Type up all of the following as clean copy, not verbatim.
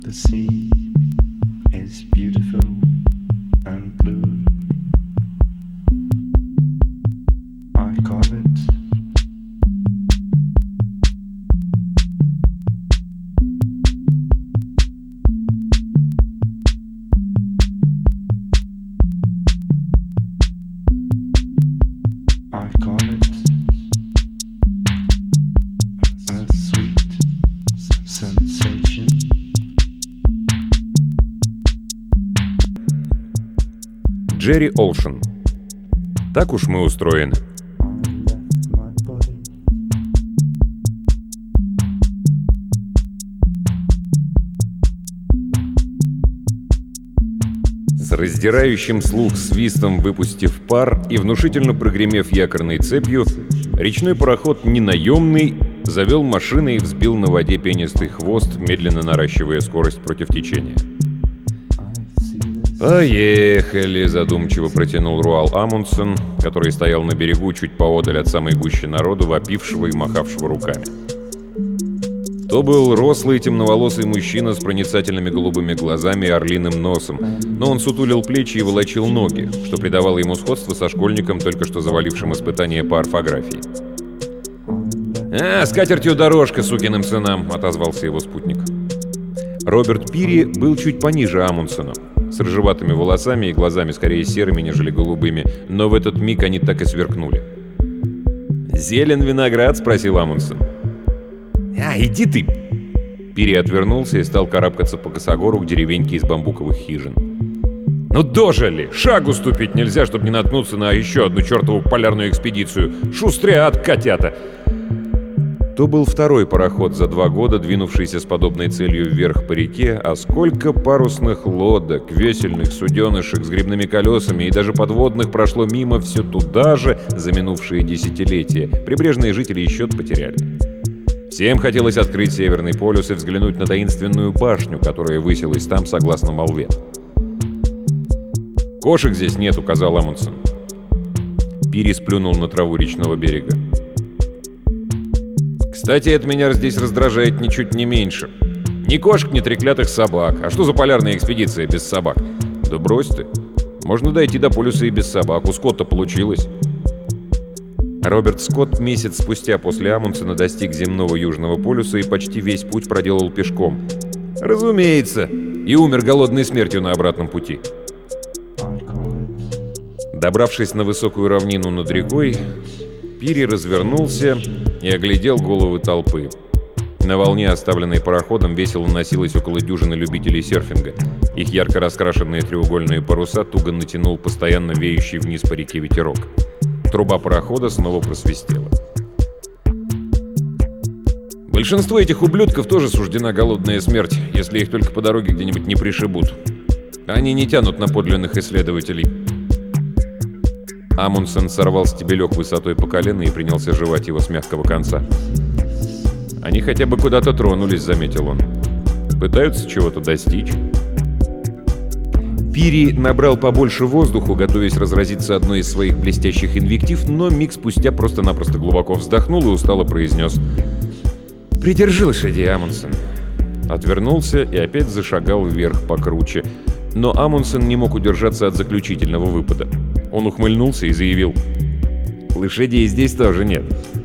The sea is beautiful and blue. I call it a sweet sensation. Джерри Олшен. Так уж мы устроены. С раздирающим слух свистом выпустив пар и внушительно прогремев якорной цепью, речной пароход ненаемный завел машины и взбил на воде пенистый хвост, медленно наращивая скорость против течения. «Поехали!» — задумчиво протянул Руал Амундсен, который стоял на берегу чуть поодаль от самой гущи народу, вопившего и махавшего руками. То был рослый темноволосый мужчина с проницательными голубыми глазами и орлиным носом, но он сутулил плечи и волочил ноги, что придавало ему сходство со школьником, только что завалившим испытание по орфографии. «А, с катертью дорожка, сукиным сынам!» — отозвался его спутник. Роберт Пири был чуть пониже Амундсена, с рыжеватыми волосами и глазами скорее серыми, нежели голубыми, но в этот миг они так и сверкнули. «Зелен виноград?» — спросил Амундсен. «А, иди ты!» Пири отвернулся и стал карабкаться по косогору к деревеньке из бамбуковых хижин. «Ну дожили! Шагу ступить нельзя, чтобы не наткнуться на еще одну чертову полярную экспедицию! Шустрят, котята!» То был второй пароход за 2 года, двинувшийся с подобной целью вверх по реке, а сколько парусных лодок, весельных суденышек с грибными колесами и даже подводных прошло мимо все туда же за минувшие десятилетия. Прибрежные жители и счет потеряли. Всем хотелось открыть Северный полюс и взглянуть на таинственную башню, которая высилась там, согласно молве. «Кошек здесь нет», — указал Амундсен. Пири сплюнул на траву речного берега. «Кстати, это меня здесь раздражает ничуть не меньше. Ни кошек, ни треклятых собак. А что за полярная экспедиция без собак? Да брось ты. Можно дойти до полюса и без собак. У Скотта получилось». Роберт Скотт месяц спустя после Амундсена достиг земного Южного полюса и почти весь путь проделал пешком. Разумеется, и умер голодной смертью на обратном пути. Добравшись на высокую равнину над рекой, Пири развернулся и оглядел головы толпы. На волне, оставленной пароходом, весело носилось около дюжины любителей серфинга. Их ярко раскрашенные треугольные паруса туго натянул постоянно веющий вниз по реке ветерок. Труба парохода снова просвистела. «Большинству этих ублюдков тоже суждена голодная смерть, если их только по дороге где-нибудь не пришибут. Они не тянут на подлинных исследователей». Амундсен сорвал стебелек высотой по колено и принялся жевать его с мягкого конца. «Они хотя бы куда-то тронулись», — заметил он. «Пытаются чего-то достичь». Пири набрал побольше воздуху, готовясь разразиться одной из своих блестящих инвектив, но миг спустя просто-напросто глубоко вздохнул и устало произнес: «Придержи лошадей, Амундсен». Отвернулся и опять зашагал вверх покруче. Но Амундсен не мог удержаться от заключительного выпада. Он ухмыльнулся и заявил: «Лошадей здесь тоже нет».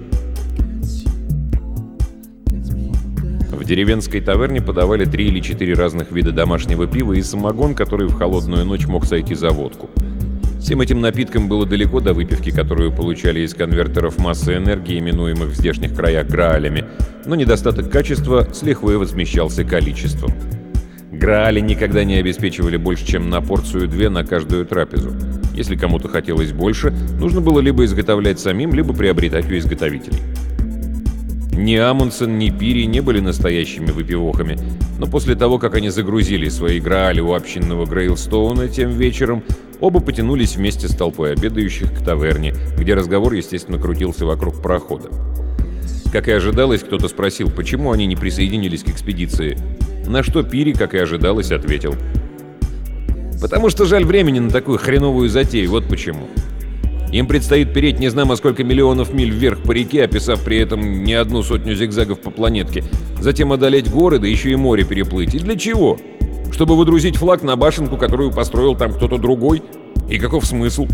В деревенской таверне подавали 3 или 4 разных вида домашнего пива и самогон, который в холодную ночь мог сойти за водку. Всем этим напиткам было далеко до выпивки, которую получали из конвертеров массы энергии, именуемых в здешних краях граалями, но недостаток качества с лихвой возмещался количеством. Граали никогда не обеспечивали больше, чем на порцию 2 на каждую трапезу. Если кому-то хотелось больше, нужно было либо изготовлять самим, либо приобретать у изготовителей. Ни Амундсен, ни Пири не были настоящими выпивохами, но после того, как они загрузили свои граали у общинного Грейлстоуна тем вечером, оба потянулись вместе с толпой обедающих к таверне, где разговор, естественно, крутился вокруг парохода. Как и ожидалось, кто-то спросил, почему они не присоединились к экспедиции, на что Пири, как и ожидалось, ответил: «Потому что жаль времени на такую хреновую затею, вот почему. Им предстоит переть не знамо сколько миллионов миль вверх по реке, описав при этом не 1 сотню зигзагов по планетке. затем одолеть горы, да еще и море переплыть. И для чего? Чтобы выдрузить флаг на башенку, которую построил там кто-то другой? И каков смысл?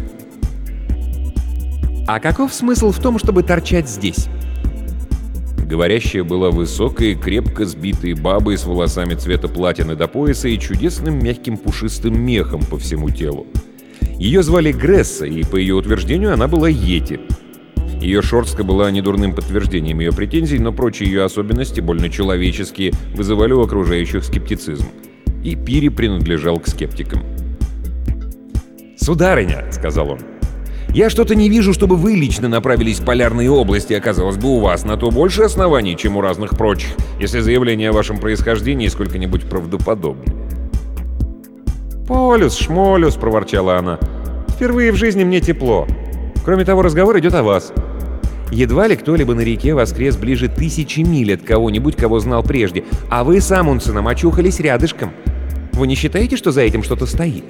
А каков смысл в том, чтобы торчать здесь? Говорящая была высокой, крепко сбитой бабой с волосами цвета платины до пояса и чудесным мягким пушистым мехом по всему телу. Ее звали Гресса, и, по ее утверждению, она была йети. Ее шорстка была недурным подтверждением ее претензий, но прочие ее особенности, больно человеческие, вызывали у окружающих скептицизм. И Пири принадлежал к скептикам. «Сударыня», — сказал он, — «я что-то не вижу, чтобы вы лично направились в полярные области, а казалось бы, у вас на то больше оснований, чем у разных прочих, если заявление о вашем происхождении сколько-нибудь правдоподобно». «Полюс, шмолюс», — проворчала она. «Впервые в жизни мне тепло. Кроме того, разговор идет о вас». Едва ли кто-либо на реке воскрес ближе 1000 миль от кого-нибудь, кого знал прежде, а вы с Амундсеном очухались рядышком. Вы не считаете, что за этим что-то стоит?»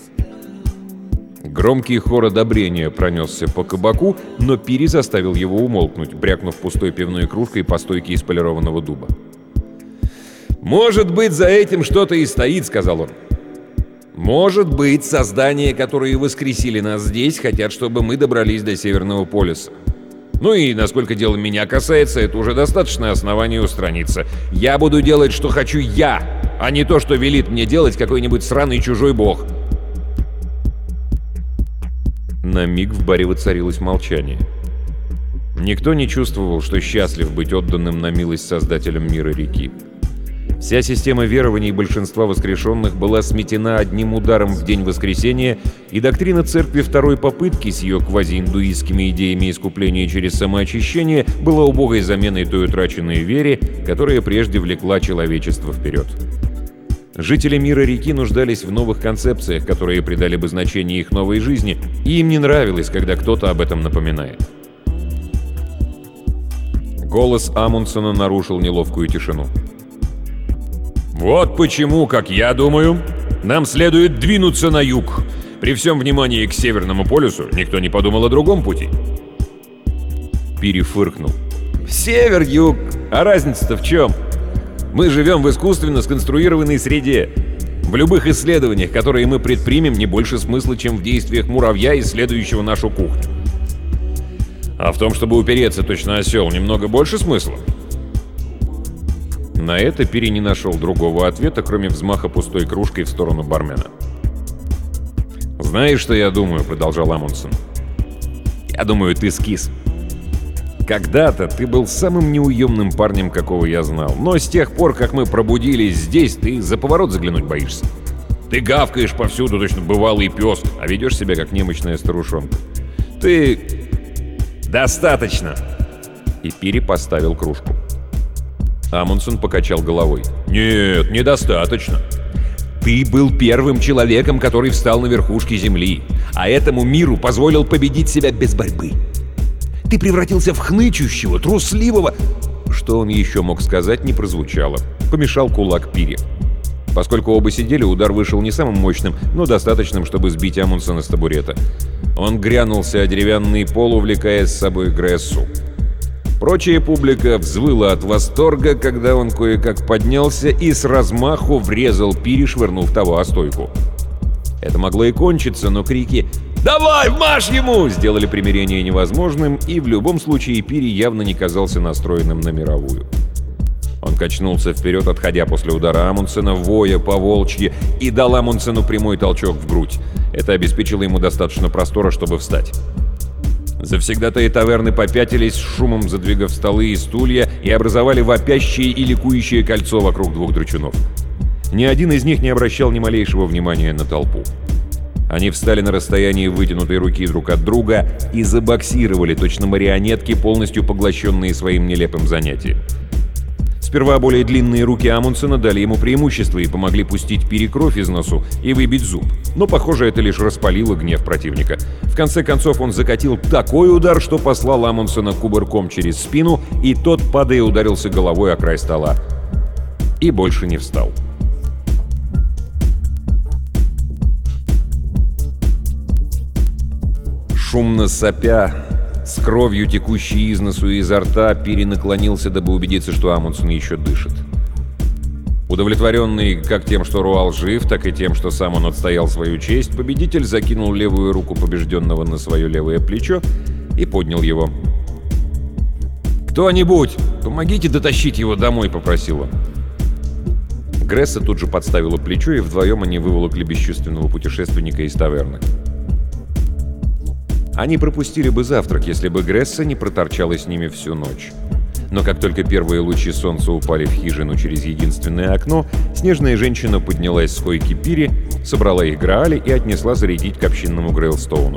Громкий хор одобрения пронесся по кабаку, но Пири заставил его умолкнуть, брякнув пустой пивной кружкой по стойке из полированного дуба. «Может быть, за этим что-то и стоит», — сказал он. «Может быть, создания, которые воскресили нас здесь, хотят, чтобы мы добрались до Северного полюса. Ну и, насколько дело меня касается, это уже достаточное основание устраниться. Я буду делать, что хочу я, а не то, что велит мне делать какой-нибудь сраный чужой бог». На миг в баре воцарилось молчание. Никто не чувствовал, что счастлив быть отданным на милость создателям мира реки. Вся система верований большинства воскрешенных была сметена одним ударом в день воскресения, и доктрина церкви второй попытки с ее квазииндуистскими идеями искупления через самоочищение была убогой заменой той утраченной вере, которая прежде влекла человечество вперед. Жители мира реки нуждались в новых концепциях, которые придали бы значение их новой жизни, и им не нравилось, когда кто-то об этом напоминает. Голос Амундсена нарушил неловкую тишину. «Вот почему, как я думаю, нам следует двинуться на юг. При всем внимании к Северному полюсу никто не подумал о другом пути». Пири фыркнул. «Север-юг! А разница-то в чем? Мы живем в искусственно сконструированной среде. В любых исследованиях, которые мы предпримем, не больше смысла, чем в действиях муравья, исследующего нашу кухню. А в том, чтобы упереться точно осел, немного больше смысла». На это Пири не нашел другого ответа, кроме взмаха пустой кружкой в сторону бармена. «Знаешь, что я думаю?» — продолжал Амундсен. «Я думаю, ты скис. Когда-то ты был самым неуемным парнем, какого я знал. Но с тех пор, как мы пробудились здесь, ты за поворот заглянуть боишься. Ты гавкаешь повсюду, точно бывалый пес, а ведешь себя, как немощная старушонка. Ты... Достаточно!» И Пири поставил кружку. Амундсен покачал головой. «Нет, недостаточно. Ты был первым человеком, который встал на верхушке Земли, а этому миру позволил победить себя без борьбы. Ты превратился в хнычущего, трусливого...» Что он еще мог сказать, не прозвучало. Помешал кулак Пири. Поскольку оба сидели, удар вышел не самым мощным, но достаточным, чтобы сбить Амундсена с табурета. Он грянулся о деревянный пол, увлекая с собой Грессу. Прочая публика взвыла от восторга, когда он кое-как поднялся и с размаху врезал Пири, швырнув того о стойку. Это могло и кончиться, но крики «Давай, вмажь ему!» сделали примирение невозможным, и в любом случае Пири явно не казался настроенным на мировую. Он качнулся вперед, отходя после удара Амундсена, воя по-волчьи, и дал Амундсену прямой толчок в грудь. Это обеспечило ему достаточно простора, чтобы встать. Завсегдатаи таверны попятились, шумом задвигав столы и стулья, и образовали вопящее и ликующее кольцо вокруг двух драчунов. Ни один из них не обращал ни малейшего внимания на толпу. Они встали на расстоянии вытянутой руки друг от друга и забоксировали, точно марионетки, полностью поглощенные своим нелепым занятием. Сперва более длинные руки Амундсена дали ему преимущество и помогли пустить Пири кровь из носу и выбить зуб. Но, похоже, это лишь распалило гнев противника. В конце концов, он закатил такой удар, что послал Амундсена кувырком через спину, и тот, падая, ударился головой о край стола. И больше не встал. Шумно сопя, С кровью, текущей из носу и изо рта, Пири наклонился, дабы убедиться, что Амундсен еще дышит. Удовлетворенный как тем, что Руал жив, так и тем, что сам он отстоял свою честь, победитель закинул левую руку побежденного на свое левое плечо и поднял его. «Кто-нибудь, помогите дотащить его домой», — попросил он. Гресса тут же подставила плечо, и вдвоем они выволокли бесчувственного путешественника из таверны. Они пропустили бы завтрак, если бы Гресса не проторчала с ними всю ночь. Но как только первые лучи солнца упали в хижину через единственное окно, снежная женщина поднялась с койки Пири, собрала их граали и отнесла зарядить к общинному Грейлстоуну.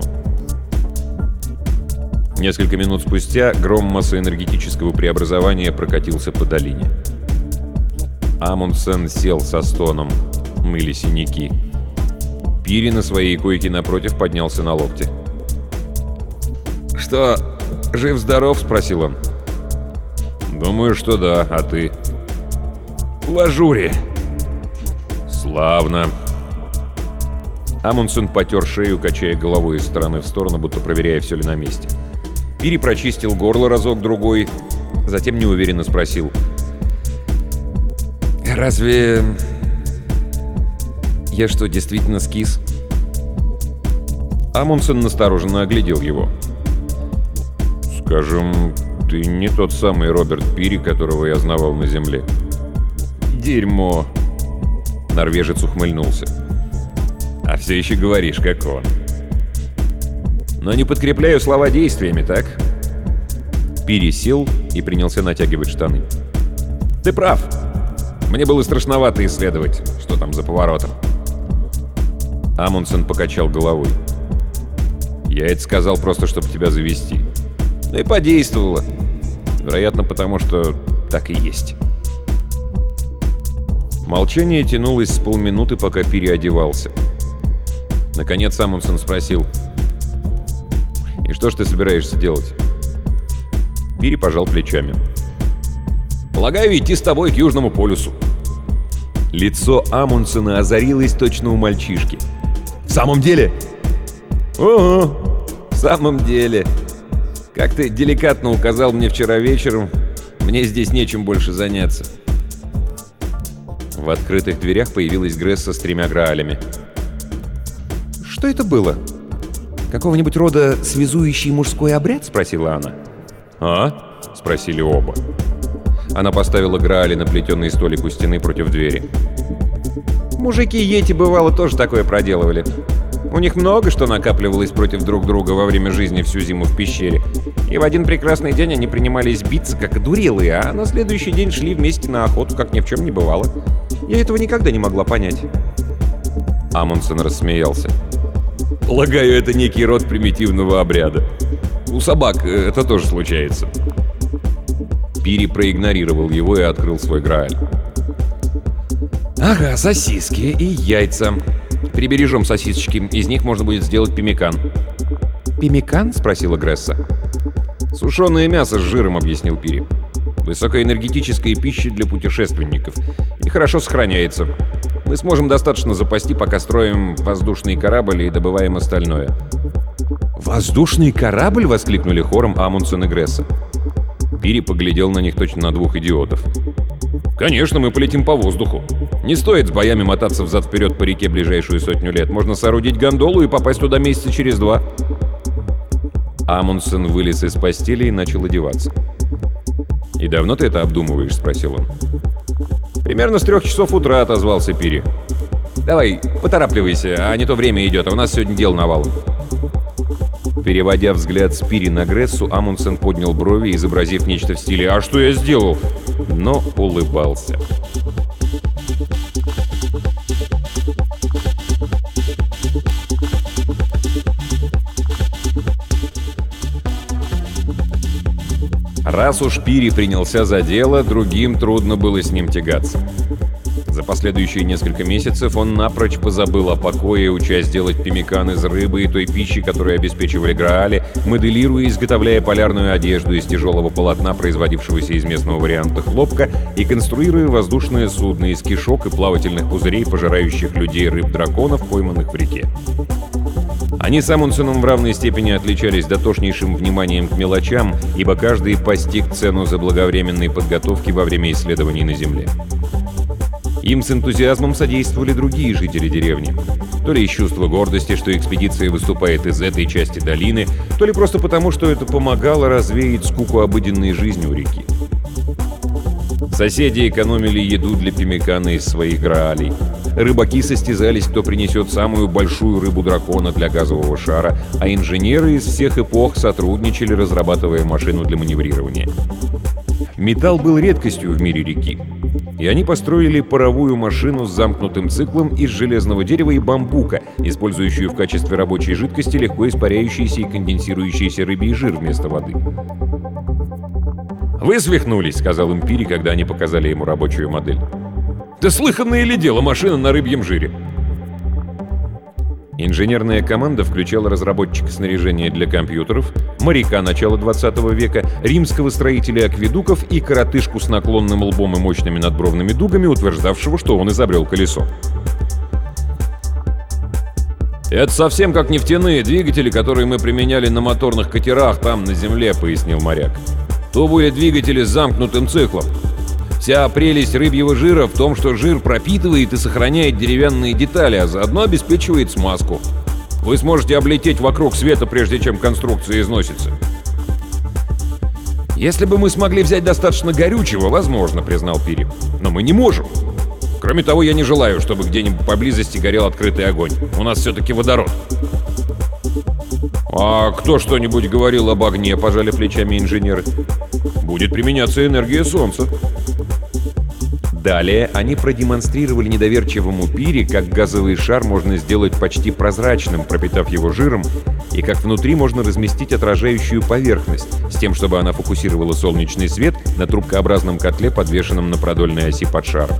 Несколько минут спустя гром массоэнергетического преобразования прокатился по долине. Амундсен сел со стоном, ныли синяки. Пири на своей койке напротив поднялся на локте. «Что, жив-здоров?» — спросил он. «Думаю, что да, а ты?» «В ажуре». «Славно». Амундсен потер шею, качая головой из стороны в сторону, будто проверяя, все ли на месте. Пири прочистил горло разок-другой, затем неуверенно спросил. «Разве я что, действительно скис?» Амундсен настороженно оглядел его. «Скажем, ты не тот самый Роберт Пири, которого я знавал на земле». «Дерьмо!» Норвежец ухмыльнулся. «А все еще говоришь, как он». «Но не подкрепляю слова действиями, так?» Пири сел и принялся натягивать штаны. «Ты прав. Мне было страшновато исследовать, что там за поворотом». Амундсен покачал головой. «Я это сказал просто, чтобы тебя завести. Ну и подействовало. Вероятно, потому что так и есть». Молчание тянулось с полминуты, пока переодевался. Наконец Амундсен спросил. «И что ж ты собираешься делать?» Пири пожал плечами. «Полагаю, идти с тобой к Южному полюсу». Лицо Амундсена озарилось точно у мальчишки. «В самом деле?» «Ого, в самом деле. Как ты деликатно указал мне вчера вечером, мне здесь нечем больше заняться». В открытых дверях появилась Гресса с 3 граалями. «Что это было? Какого-нибудь рода связующий мужской обряд?» — спросила она. «А?» — спросили оба. Она поставила граали на плетеный столик у стены против двери. «Мужики Йети, бывало, тоже такое проделывали. У них много что накапливалось против друг друга во время жизни всю зиму в пещере. И в один прекрасный день они принимались биться, как одурелые, а на следующий день шли вместе на охоту, как ни в чем не бывало. Я этого никогда не могла понять». Амундсен рассмеялся. «Полагаю, это некий род примитивного обряда. У собак это тоже случается». Пири проигнорировал его и открыл свой грааль. «Ага, сосиски и яйца. Прибережем сосисочки, из них можно будет сделать пеммикан». «Пеммикан?» — спросила Гресса. «Сушеное мясо с жиром», — объяснил Пири. «Высокоэнергетическая пища для путешественников. И хорошо сохраняется. Мы сможем достаточно запасти, пока строим воздушный корабль и добываем остальное». «Воздушный корабль?» — воскликнули хором Амундсен и Гресса. Пири поглядел на них точно на 2 идиотов. «Конечно, мы полетим по воздуху. Не стоит с боями мотаться взад-вперед по реке ближайшую 100 лет. Можно соорудить гондолу и попасть туда месяца через 2. Амундсен вылез из постели и начал одеваться. «И давно ты это обдумываешь?» — спросил он. «Примерно с 3 часов утра», — отозвался Пири. «Давай, поторапливайся, а не то время идет, а у нас сегодня дел навалом». Переводя взгляд с Пири на Грессу, Амундсен поднял брови, изобразив нечто в стиле «А что я сделал?», но улыбался. Раз уж Пири принялся за дело, другим трудно было с ним тягаться. За последующие несколько месяцев он напрочь позабыл о покое, учась делать пеммикан из рыбы и той пищи, которую обеспечивали граали, моделируя и изготовляя полярную одежду из тяжелого полотна, производившегося из местного варианта хлопка, и конструируя воздушное судно из кишок и плавательных пузырей, пожирающих людей рыб-драконов, пойманных в реке. Они с Амундсеном в равной степени отличались дотошнейшим вниманием к мелочам, ибо каждый постиг цену заблаговременной подготовки во время исследований на Земле. Им с энтузиазмом содействовали другие жители деревни. То ли из чувства гордости, что экспедиция выступает из этой части долины, то ли просто потому, что это помогало развеять скуку обыденной жизни у реки. Соседи экономили еду для пемикана из своих граалей. Рыбаки состязались, кто принесет самую большую рыбу-дракона для газового шара, а инженеры из всех эпох сотрудничали, разрабатывая машину для маневрирования. Металл был редкостью в мире реки, и они построили паровую машину с замкнутым циклом из железного дерева и бамбука, использующую в качестве рабочей жидкости легко испаряющийся и конденсирующийся рыбий жир вместо воды. «Вы свихнулись», — сказал им Пири, когда они показали ему рабочую модель. «Да слыханное ли дело машина на рыбьем жире?» Инженерная команда включала разработчика снаряжения для компьютеров, моряка начала 20 века, римского строителя акведуков и коротышку с наклонным лбом и мощными надбровными дугами, утверждавшего, что он изобрел колесо. «Это совсем как нефтяные двигатели, которые мы применяли на моторных катерах там, на земле», — пояснил моряк. «То были двигатели с замкнутым циклом. Вся прелесть рыбьего жира в том, что жир пропитывает и сохраняет деревянные детали, а заодно обеспечивает смазку. Вы сможете облететь вокруг света, прежде чем конструкция износится». «Если бы мы смогли взять достаточно горючего, возможно», — признал Пири. «Но мы не можем. Кроме того, я не желаю, чтобы где-нибудь поблизости горел открытый огонь. У нас все-таки водород». «А кто что-нибудь говорил об огне?» — пожали плечами инженеры. «Будет применяться энергия солнца». Далее они продемонстрировали недоверчивому Пири, как газовый шар можно сделать почти прозрачным, пропитав его жиром, и как внутри можно разместить отражающую поверхность, с тем, чтобы она фокусировала солнечный свет на трубкообразном котле, подвешенном на продольной оси под шаром.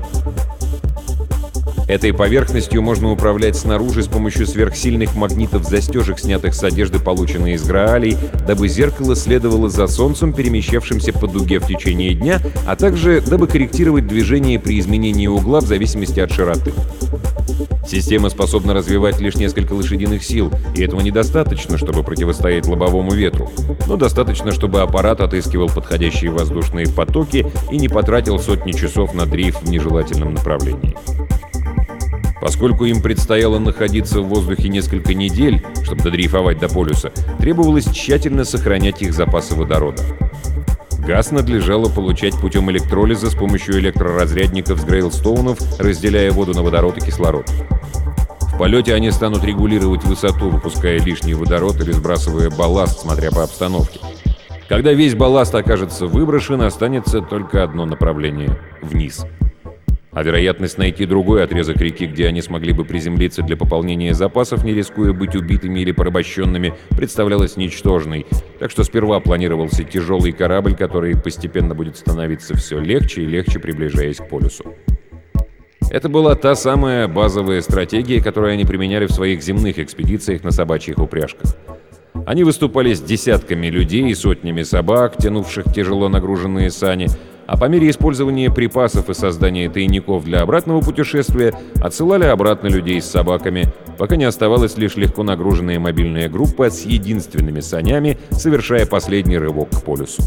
Этой поверхностью можно управлять снаружи с помощью сверхсильных магнитов-застежек, снятых с одежды, полученной из граалей, дабы зеркало следовало за солнцем, перемещавшимся по дуге в течение дня, а также дабы корректировать движение при изменении угла в зависимости от широты. Система способна развивать лишь несколько лошадиных сил, и этого недостаточно, чтобы противостоять лобовому ветру, но достаточно, чтобы аппарат отыскивал подходящие воздушные потоки и не потратил сотни часов на дрейф в нежелательном направлении. Поскольку им предстояло находиться в воздухе несколько недель, чтобы додрейфовать до полюса, требовалось тщательно сохранять их запасы водорода. Газ надлежало получать путем электролиза с помощью электроразрядников с грейлстоунов, разделяя воду на водород и кислород. В полете они станут регулировать высоту, выпуская лишний водород или сбрасывая балласт, смотря по обстановке. Когда весь балласт окажется выброшен, останется только одно направление — вниз. А вероятность найти другой отрезок реки, где они смогли бы приземлиться для пополнения запасов, не рискуя быть убитыми или порабощенными, представлялась ничтожной, так что сперва планировался тяжелый корабль, который постепенно будет становиться все легче и легче, приближаясь к полюсу. Это была та самая базовая стратегия, которую они применяли в своих земных экспедициях на собачьих упряжках. Они выступали с десятками людей и сотнями собак, тянувших тяжело нагруженные сани, а по мере использования припасов и создания тайников для обратного путешествия отсылали обратно людей с собаками, пока не оставалась лишь легко нагруженная мобильная группа с единственными санями, совершая последний рывок к полюсу.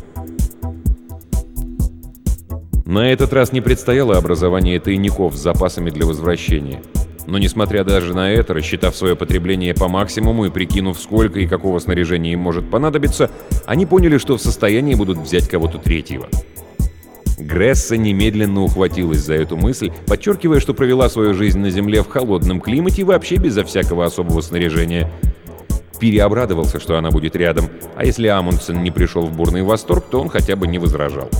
На этот раз не предстояло образование тайников с запасами для возвращения. Но несмотря даже на это, рассчитав свое потребление по максимуму и прикинув, сколько и какого снаряжения им может понадобиться, они поняли, что в состоянии будут взять кого-то третьего. Гресса немедленно ухватилась за эту мысль, подчеркивая, что провела свою жизнь на Земле в холодном климате и вообще безо всякого особого снаряжения. Пири обрадовался, что она будет рядом, а если Амундсен не пришел в бурный восторг, то он хотя бы не возражал.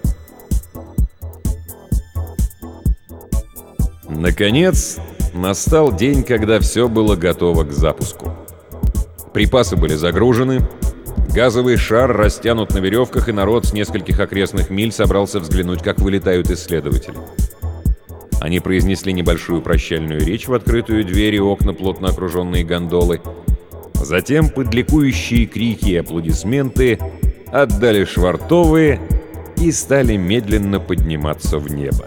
Наконец, настал день, когда все было готово к запуску. Припасы были загружены, газовый шар растянут на веревках, и народ с нескольких окрестных миль собрался взглянуть, как вылетают исследователи. Они произнесли небольшую прощальную речь в открытую дверь и окна, плотно окруженные гондолы. Затем под ликующие крики и аплодисменты отдали швартовые и стали медленно подниматься в небо.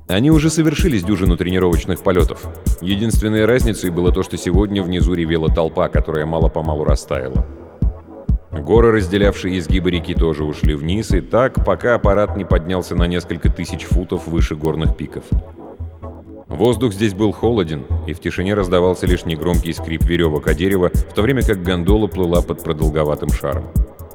Они уже совершили с дюжину тренировочных полетов. Единственной разницей было то, что сегодня внизу ревела толпа, которая мало-помалу растаяла. Горы, разделявшие изгибы реки, тоже ушли вниз, и так, пока аппарат не поднялся на несколько тысяч футов выше горных пиков. Воздух здесь был холоден, и в тишине раздавался лишь негромкий скрип веревок о дерево, в то время как гондола плыла под продолговатым шаром.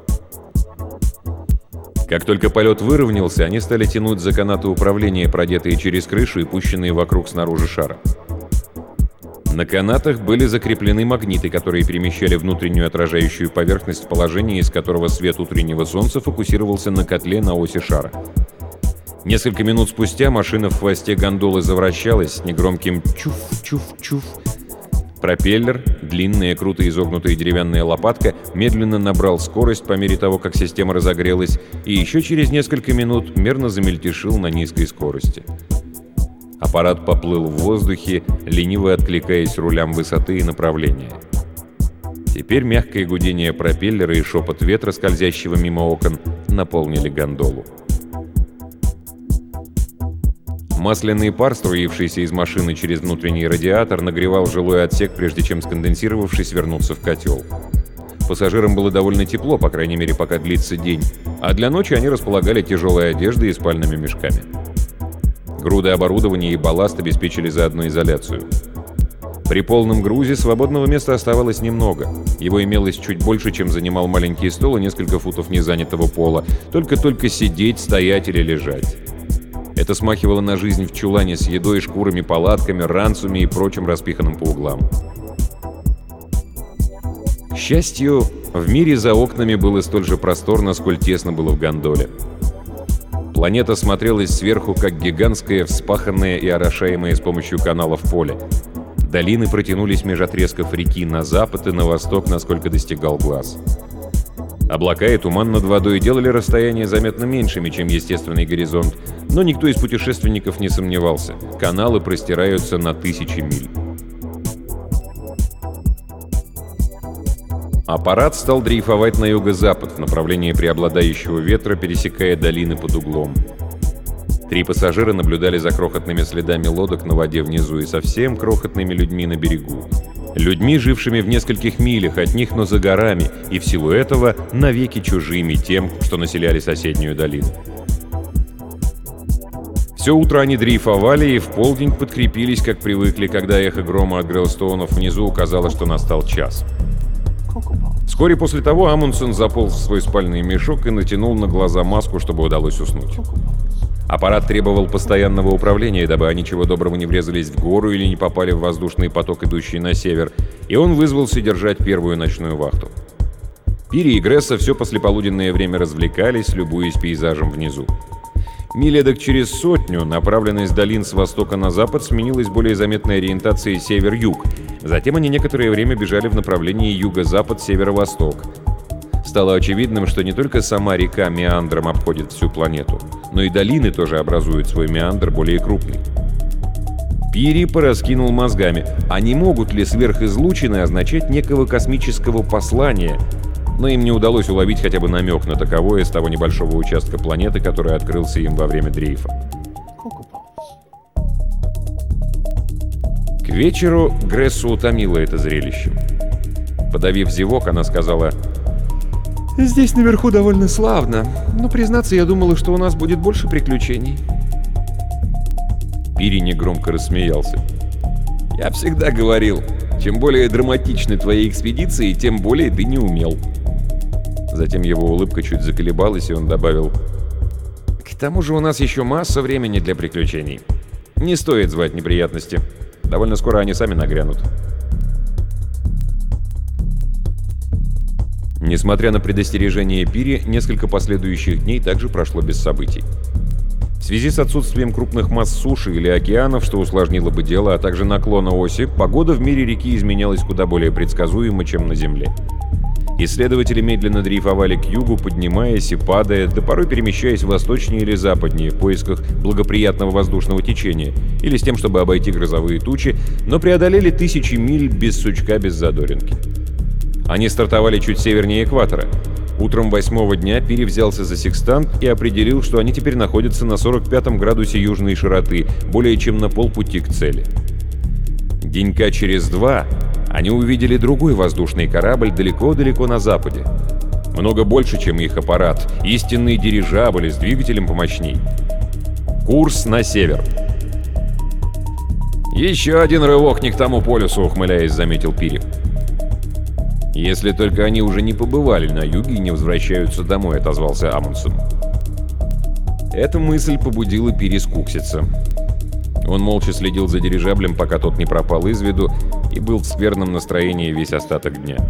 Как только полет выровнялся, они стали тянуть за канаты управления, продетые через крышу и пущенные вокруг снаружи шара. На канатах были закреплены магниты, которые перемещали внутреннюю отражающую поверхность в положении, из которого свет утреннего солнца фокусировался на котле на оси шара. Несколько минут спустя машина в хвосте гондолы завращалась с негромким «чуф-чуф-чуф». Пропеллер, длинная, круто изогнутая деревянная лопатка, медленно набрал скорость по мере того, как система разогрелась, и еще через несколько минут мерно замельтешил на низкой скорости. Аппарат поплыл в воздухе, лениво откликаясь рулям высоты и направления. Теперь мягкое гудение пропеллера и шепот ветра, скользящего мимо окон, наполнили гондолу. Масляный пар, струившийся из машины через внутренний радиатор, нагревал жилой отсек, прежде чем, сконденсировавшись, вернуться в котел. Пассажирам было довольно тепло, по крайней мере, пока длится день, а для ночи они располагали тяжелой одеждой и спальными мешками. Груды оборудования и балласт обеспечили заодно изоляцию. При полном грузе свободного места оставалось немного. Его имелось чуть больше, чем занимал маленький стол и несколько футов незанятого пола. Только сидеть, стоять или лежать. Это смахивало на жизнь в чулане с едой, шкурами, палатками, ранцами и прочим распиханным по углам. К счастью, в мире за окнами было столь же просторно, сколь тесно было в гондоле. Планета смотрелась сверху, как гигантское, вспаханное и орошаемое с помощью каналов поле. Долины протянулись меж отрезков реки на запад и на восток, насколько достигал глаз. Облака и туман над водой делали расстояние заметно меньшими, чем естественный горизонт, но никто из путешественников не сомневался. Каналы простираются на тысячи миль. Аппарат стал дрейфовать на юго-запад в направлении преобладающего ветра, пересекая долины под углом. 3 пассажира наблюдали за крохотными следами лодок на воде внизу и совсем крохотными людьми на берегу. Людьми, жившими в нескольких милях от них, но за горами, и в силу этого навеки чужими тем, что населяли соседнюю долину. Все утро они дрейфовали и в полдень подкрепились, как привыкли, когда эхо грома от Грэлстоунов внизу указало, что настал час. Вскоре после того Амундсен заполз в свой спальный мешок и натянул на глаза маску, чтобы удалось уснуть. Аппарат требовал постоянного управления, дабы они чего доброго не врезались в гору или не попали в воздушный поток, идущий на север, и он вызвался держать первую ночную вахту. Пири и Гресса все послеполуденное время развлекались, любуясь пейзажем внизу. Миль эдак через 100 направленность долин с востока на запад сменилась более заметной ориентацией север-юг. Затем они некоторое время бежали в направлении юго-запад-северо-восток. Стало очевидным, что не только сама река меандром обходит всю планету, но и долины тоже образуют свой меандр более крупный. Пири пораскинул мозгами, а не могут ли сверхизлучины означать некого космического послания, но им не удалось уловить хотя бы намек на таковое с того небольшого участка планеты, который открылся им во время дрейфа. К вечеру Грессу утомило это зрелище. Подавив зевок, она сказала: «Здесь наверху довольно славно, но, признаться, я думала, что у нас будет больше приключений». Пири негромко рассмеялся. «Я всегда говорил, чем более драматичны твои экспедиции, тем более ты не умел». Затем его улыбка чуть заколебалась, и он добавил: «К тому же у нас еще масса времени для приключений. Не стоит звать неприятности. Довольно скоро они сами нагрянут». Несмотря на предостережение Пири, несколько последующих дней также прошло без событий. В связи с отсутствием крупных масс суши или океанов, что усложнило бы дело, а также наклона оси, погода в мире реки изменялась куда более предсказуемо, чем на Земле. Исследователи медленно дрейфовали к югу, поднимаясь и падая, да порой перемещаясь восточнее или западнее в поисках благоприятного воздушного течения или с тем, чтобы обойти грозовые тучи, но преодолели тысячи миль без сучка, без задоринки. Они стартовали чуть севернее экватора. Утром 8-го дня Пири взялся за секстант и определил, что они теперь находятся на 45 градусе южной широты, более чем на полпути к цели. Денька через 2 они увидели другой воздушный корабль далеко-далеко на западе. Много больше, чем их аппарат. Истинный дирижабль с двигателем помощней. Курс на север. «Еще один рывок не к тому полюсу», — ухмыляясь, заметил Пири. «Если только они уже не побывали на юге и не возвращаются домой», — отозвался Амундсен. Эта мысль побудила Пири скукситься. Он молча следил за дирижаблем, пока тот не пропал из виду, и был в скверном настроении весь остаток дня.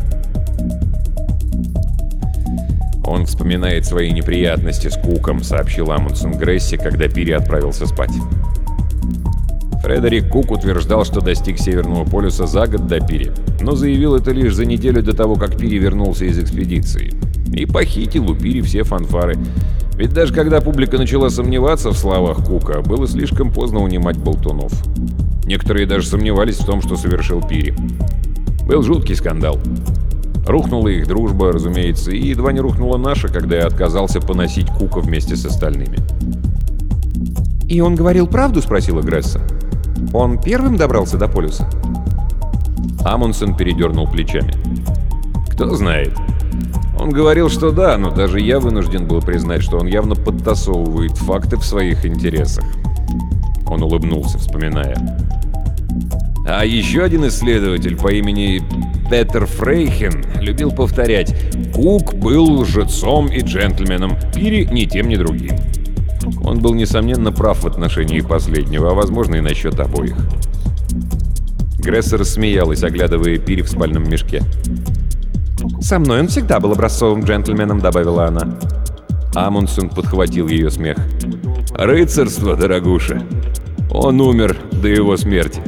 «Он вспоминает свои неприятности с Куком», — сообщил Амундсен Гресси, когда Пири отправился спать. Фредерик Кук утверждал, что достиг Северного полюса за год до Пири, но заявил это лишь за неделю до того, как Пири вернулся из экспедиции. И похитил у Пири все фанфары. Ведь даже когда публика начала сомневаться в словах Кука, было слишком поздно унимать болтунов. Некоторые даже сомневались в том, что совершил Пири. Был жуткий скандал. Рухнула их дружба, разумеется, и едва не рухнула наша, когда я отказался поносить Кука вместе с остальными. «И он говорил правду?» — спросила Гресса. «Он первым добрался до полюса?» Амундсен передернул плечами. «Кто знает. Он говорил, что да, но даже я вынужден был признать, что он явно подтасовывает факты в своих интересах». Он улыбнулся, вспоминая. А еще один исследователь по имени Петер Фрейхен любил повторять: «Кук был лжецом и джентльменом, Пири ни тем, ни другим». Он был, несомненно, прав в отношении последнего, а, возможно, и насчет обоих. Гресса рассмеялась, оглядывая Пири в спальном мешке. «Со мной он всегда был образцовым джентльменом», — добавила она. Амундсен подхватил ее смех. «Рыцарство, дорогуша! Он умер до его смерти».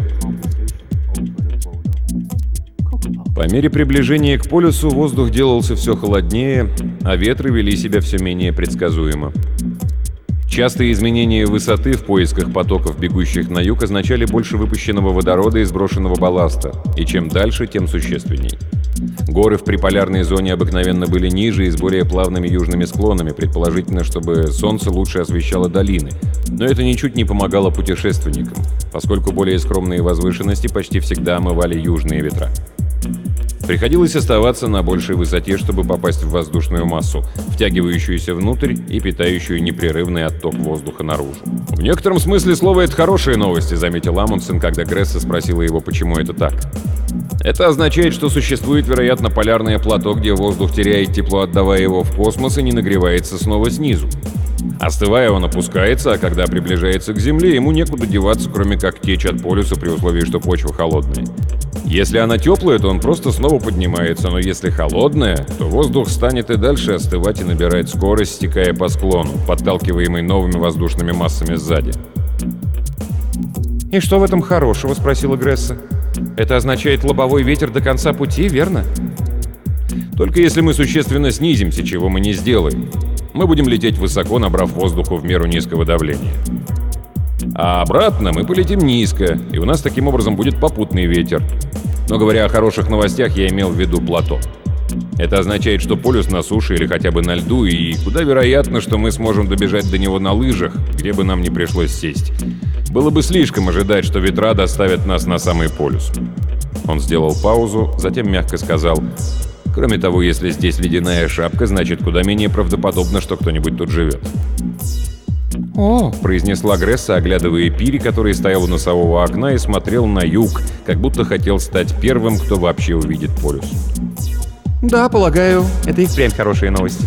По мере приближения к полюсу воздух делался все холоднее, а ветры вели себя все менее предсказуемо. Частые изменения высоты в поисках потоков, бегущих на юг, означали больше выпущенного водорода и сброшенного балласта, и чем дальше, тем существенней. Горы в приполярной зоне обыкновенно были ниже и с более плавными южными склонами, предположительно, чтобы солнце лучше освещало долины. Но это ничуть не помогало путешественникам, поскольку более скромные возвышенности почти всегда омывали южные ветра. Приходилось оставаться на большей высоте, чтобы попасть в воздушную массу, втягивающуюся внутрь и питающую непрерывный отток воздуха наружу. «В некотором смысле слова это хорошие новости», — заметил Амундсен, когда Гресса спросила его, почему это так. «Это означает, что существует, вероятно, полярное плато, где воздух теряет тепло, отдавая его в космос, и не нагревается снова снизу. Остывая, он опускается, а когда приближается к Земле, ему некуда деваться, кроме как течь от полюса при условии, что почва холодная. Если она теплая, то он просто снова поднимается, но если холодная, то воздух станет и дальше остывать и набирать скорость, стекая по склону, подталкиваемый новыми воздушными массами сзади». «И что в этом хорошего?» — спросила Гресса. «Это означает лобовой ветер до конца пути, верно?» «Только если мы существенно снизимся, чего мы не сделаем. Мы будем лететь высоко, набрав воздуху в меру низкого давления. А обратно мы полетим низко, и у нас таким образом будет попутный ветер. Но говоря о хороших новостях, я имел в виду плато. Это означает, что полюс на суше или хотя бы на льду, и куда вероятно, что мы сможем добежать до него на лыжах, где бы нам не пришлось сесть. Было бы слишком ожидать, что ветра доставят нас на самый полюс». Он сделал паузу, затем мягко сказал: «Кроме того, если здесь ледяная шапка, значит, куда менее правдоподобно, что кто-нибудь тут живет». «О!» — произнесла Гресса, оглядывая Пири, который стоял у носового окна и смотрел на юг, как будто хотел стать первым, кто вообще увидит полюс. «Да, полагаю, это и впрямь хорошие новости».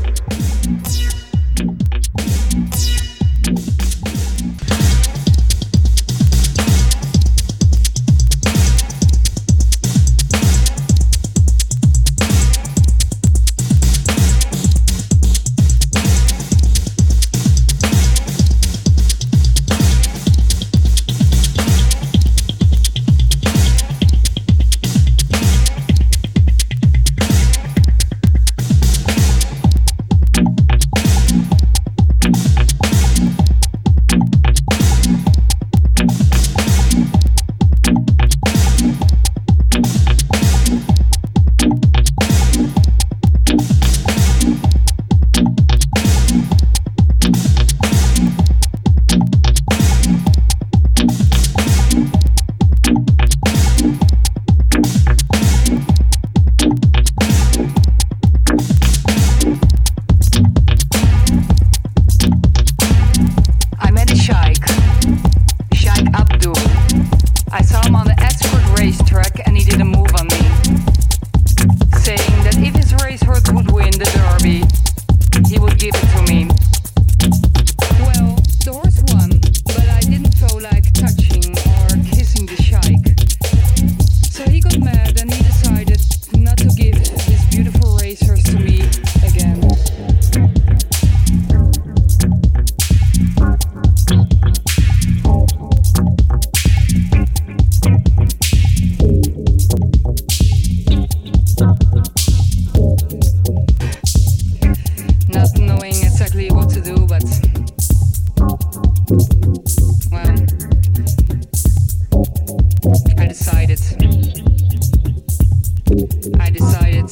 I decided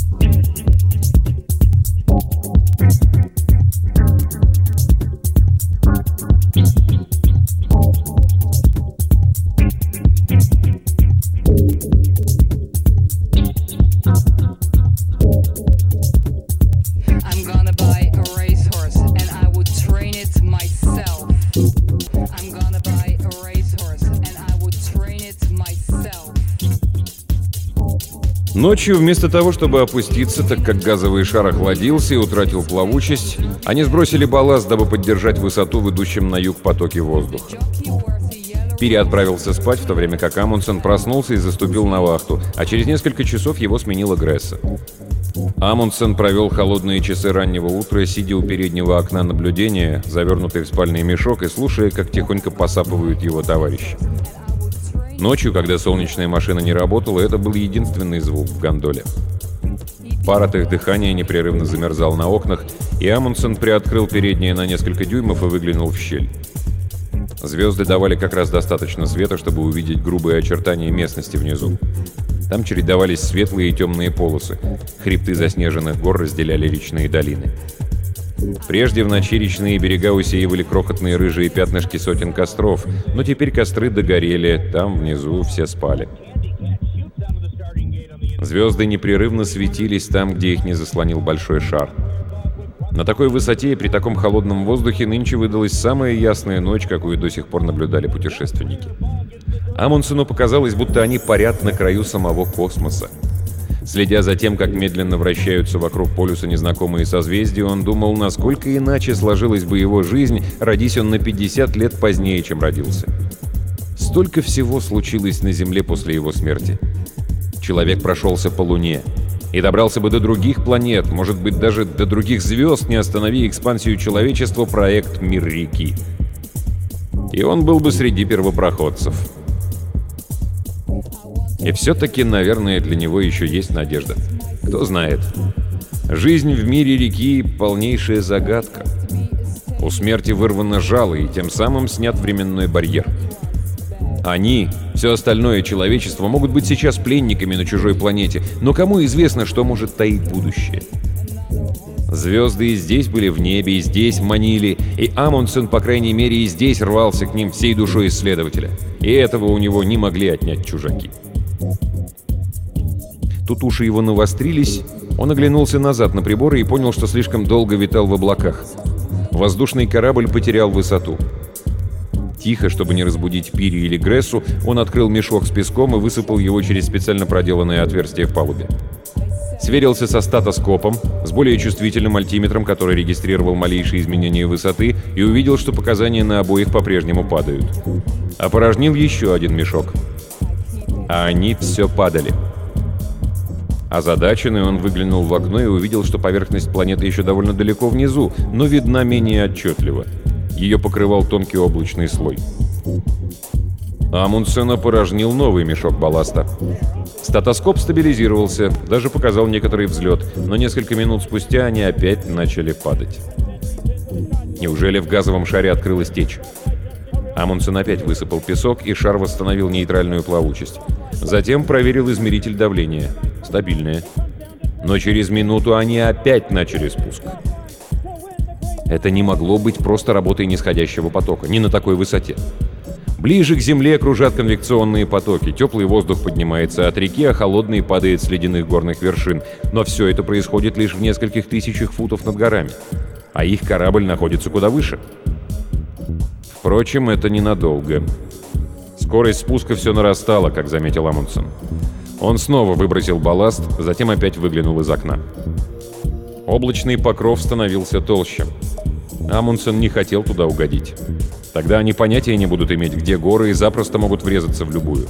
I'm gonna buy a racehorse and I would train it myself. I'm gonna buy a racehorse and I would train it myself. Ночью, вместо того, чтобы опуститься, так как газовый шар охладился и утратил плавучесть, они сбросили балласт, дабы поддержать высоту в идущем на юг потоке воздуха. Пири отправился спать, в то время как Амундсен проснулся и заступил на вахту, а через несколько часов его сменила Гресса. Амундсен провел холодные часы раннего утра, сидя у переднего окна наблюдения, завернутый в спальный мешок, и слушая, как тихонько посапывают его товарищи. Ночью, когда солнечная машина не работала, это был единственный звук в гондоле. Пар от их дыхания непрерывно замерзал на окнах, и Амундсен приоткрыл переднее на несколько дюймов и выглянул в щель. Звезды давали как раз достаточно света, чтобы увидеть грубые очертания местности внизу. Там чередовались светлые и темные полосы. Хребты заснеженных гор разделяли речные долины. Прежде в ночи речные берега усеивали крохотные рыжие пятнышки сотен костров, но теперь костры догорели, там внизу все спали. Звезды непрерывно светились там, где их не заслонил большой шар. На такой высоте и при таком холодном воздухе нынче выдалась самая ясная ночь, какую до сих пор наблюдали путешественники. Амундсену показалось, будто они парят на краю самого космоса. Следя за тем, как медленно вращаются вокруг полюса незнакомые созвездия, он думал, насколько иначе сложилась бы его жизнь, родись он на 50 лет позднее, чем родился. Столько всего случилось на Земле после его смерти. Человек прошелся по Луне и добрался бы до других планет, может быть, даже до других звезд, не останови экспансию человечества проект «Мир реки». И он был бы среди первопроходцев. И все-таки, наверное, для него еще есть надежда. Кто знает. Жизнь в мире реки — полнейшая загадка. У смерти вырвано жало, и тем самым снят временной барьер. Они, все остальное человечество, могут быть сейчас пленниками на чужой планете, но кому известно, что может таить будущее? Звезды и здесь были в небе, и здесь манили, и Амундсен, по крайней мере, и здесь рвался к ним всей душой исследователя. И этого у него не могли отнять чужаки. Тут уши его навострились, он оглянулся назад на приборы и понял, что слишком долго витал в облаках. Воздушный корабль потерял высоту. Тихо, чтобы не разбудить Пири или Грессу, он открыл мешок с песком и высыпал его через специально проделанное отверстие в палубе. Сверился со статоскопом, с более чувствительным альтиметром, который регистрировал малейшие изменения высоты, и увидел, что показания на обоих по-прежнему падают. Опорожнил еще один мешок. А они все падали. Озадаченный, он выглянул в окно и увидел, что поверхность планеты еще довольно далеко внизу, но видна менее отчетливо. Ее покрывал тонкий облачный слой. Амундсен опорожнил новый мешок балласта. Статоскоп стабилизировался, даже показал некоторый взлет, но несколько минут спустя они опять начали падать. Неужели в газовом шаре открылась течь? Амундсен опять высыпал песок, и шар восстановил нейтральную плавучесть. Затем проверил измеритель давления. Стабильное. Но через минуту они опять начали спуск. Это не могло быть просто работой нисходящего потока, не на такой высоте. Ближе к Земле кружат конвекционные потоки, теплый воздух поднимается от реки, а холодный падает с ледяных горных вершин. Но все это происходит лишь в нескольких тысячах футов над горами. А их корабль находится куда выше. Впрочем, это ненадолго. Скорость спуска все нарастала, как заметил Амундсен. Он снова выбросил балласт, затем опять выглянул из окна. Облачный покров становился толще. Амундсен не хотел туда угодить. Тогда они понятия не будут иметь, где горы, и запросто могут врезаться в любую.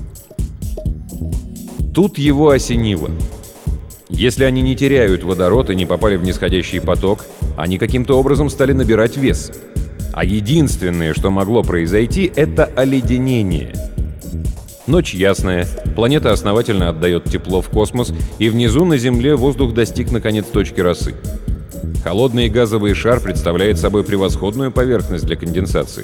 Тут его осенило. Если они не теряют водород и не попали в нисходящий поток, они каким-то образом стали набирать вес. А единственное, что могло произойти, это оледенение. Ночь ясная, планета основательно отдает тепло в космос, и внизу на Земле воздух достиг наконец точки росы. Холодный газовый шар представляет собой превосходную поверхность для конденсации.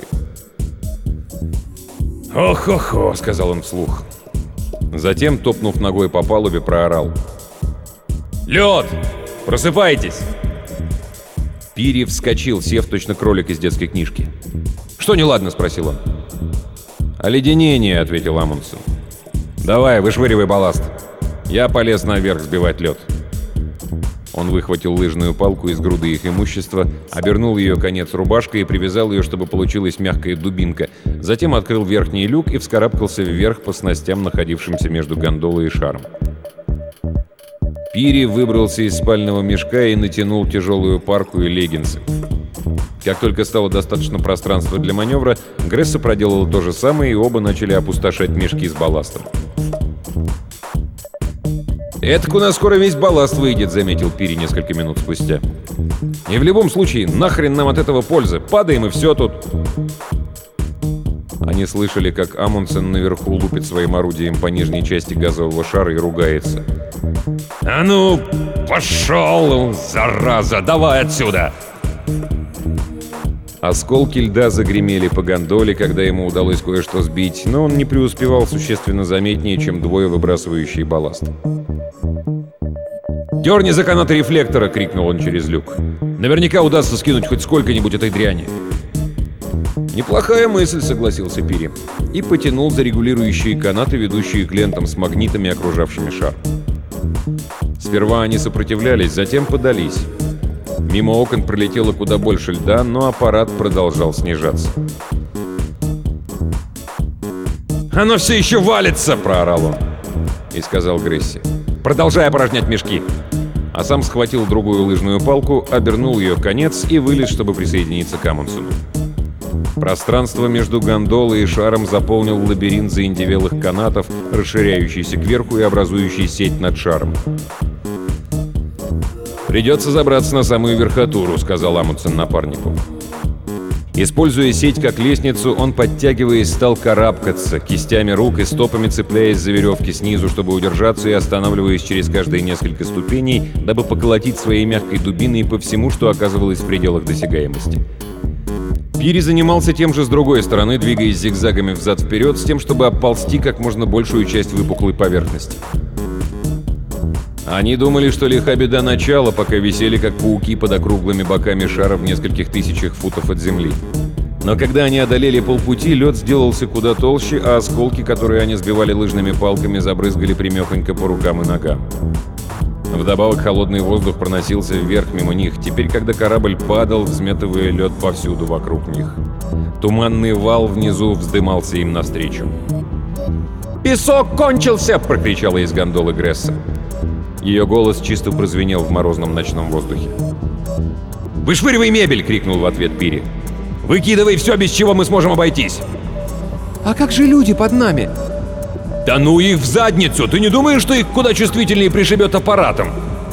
«Ох-хо-хо», — сказал он вслух. Затем, топнув ногой по палубе, проорал: «Лед! Просыпайтесь!» Пири вскочил, сев точно кролик из детской книжки. «Что неладно?» — спросил он. «Оледенение», — ответил Амундсен. «Давай, вышвыривай балласт. Я полез наверх сбивать лед». Он выхватил лыжную палку из груды их имущества, обернул ее конец рубашкой и привязал ее, чтобы получилась мягкая дубинка. Затем открыл верхний люк и вскарабкался вверх по снастям, находившимся между гондолой и шаром. Пири выбрался из спального мешка и натянул тяжелую парку и леггинсы. Как только стало достаточно пространства для маневра, Гресса проделала то же самое, и оба начали опустошать мешки с балластом. «Этак у нас скоро весь балласт выйдет», — заметил Пири несколько минут спустя. «И в любом случае, нахрен нам от этого пользы? Падаем, и все тут». Они слышали, как Амундсен наверху лупит своим орудием по нижней части газового шара и ругается. «А ну, пошел, зараза! Давай отсюда!» Осколки льда загремели по гондоле, когда ему удалось кое-что сбить, но он не преуспевал существенно заметнее, чем двое, выбрасывающие балласт. «Дерни за канаты рефлектора!» — крикнул он через люк. «Наверняка удастся скинуть хоть сколько-нибудь этой дряни». «Неплохая мысль», — согласился Пири, и потянул за регулирующие канаты, ведущие к лентам с магнитами, окружавшими шар. Сперва они сопротивлялись, затем подались. Мимо окон пролетело куда больше льда, но аппарат продолжал снижаться. «Оно все еще валится!» — проорал он и сказал Грессе: «Продолжай опорожнять мешки!» А сам схватил другую лыжную палку, обернул ее конец и вылез, чтобы присоединиться к Амундсену. Пространство между гондолой и шаром заполнил лабиринт заиндевелых канатов, расширяющийся кверху и образующий сеть над шаром. «Придется забраться на самую верхотуру», — сказал Амундсен напарнику. Используя сеть как лестницу, он, подтягиваясь, стал карабкаться, кистями рук и стопами цепляясь за веревки снизу, чтобы удержаться, и останавливаясь через каждые несколько ступеней, дабы поколотить своей мягкой дубиной по всему, что оказывалось в пределах досягаемости. Пири занимался тем же с другой стороны, двигаясь зигзагами взад-вперед, с тем, чтобы оползти как можно большую часть выпуклой поверхности. Они думали, что лиха беда начала, пока висели как пауки под округлыми боками шара в нескольких тысячах футов от земли. Но когда они одолели полпути, лед сделался куда толще, а осколки, которые они сбивали лыжными палками, забрызгали примехонько по рукам и ногам. Вдобавок холодный воздух проносился вверх мимо них, теперь, когда корабль падал, взметывая лед повсюду вокруг них. Туманный вал внизу вздымался им навстречу. «Песок кончился!» — прокричала из гондолы Гресса. Ее голос чисто прозвенел в морозном ночном воздухе. «Вышвыривай мебель!» — крикнул в ответ Пири. «Выкидывай все, без чего мы сможем обойтись!» «А как же люди под нами?» «Да ну их в задницу! Ты не думаешь, что их куда чувствительнее пришибет аппаратом?»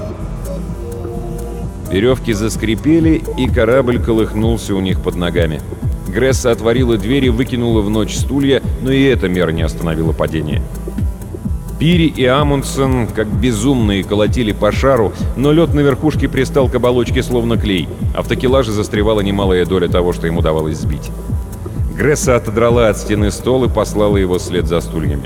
Веревки заскрипели, и корабль колыхнулся у них под ногами. Гресса отворила дверь и выкинула в ночь стулья, но и эта мера не остановила падение. Пири и Амундсен, как безумные, колотили по шару, но лед на верхушке пристал к оболочке словно клей, а в такелаже застревала немалая доля того, что им удавалось сбить. Гресса отодрала от стены стол и послала его вслед за стульями.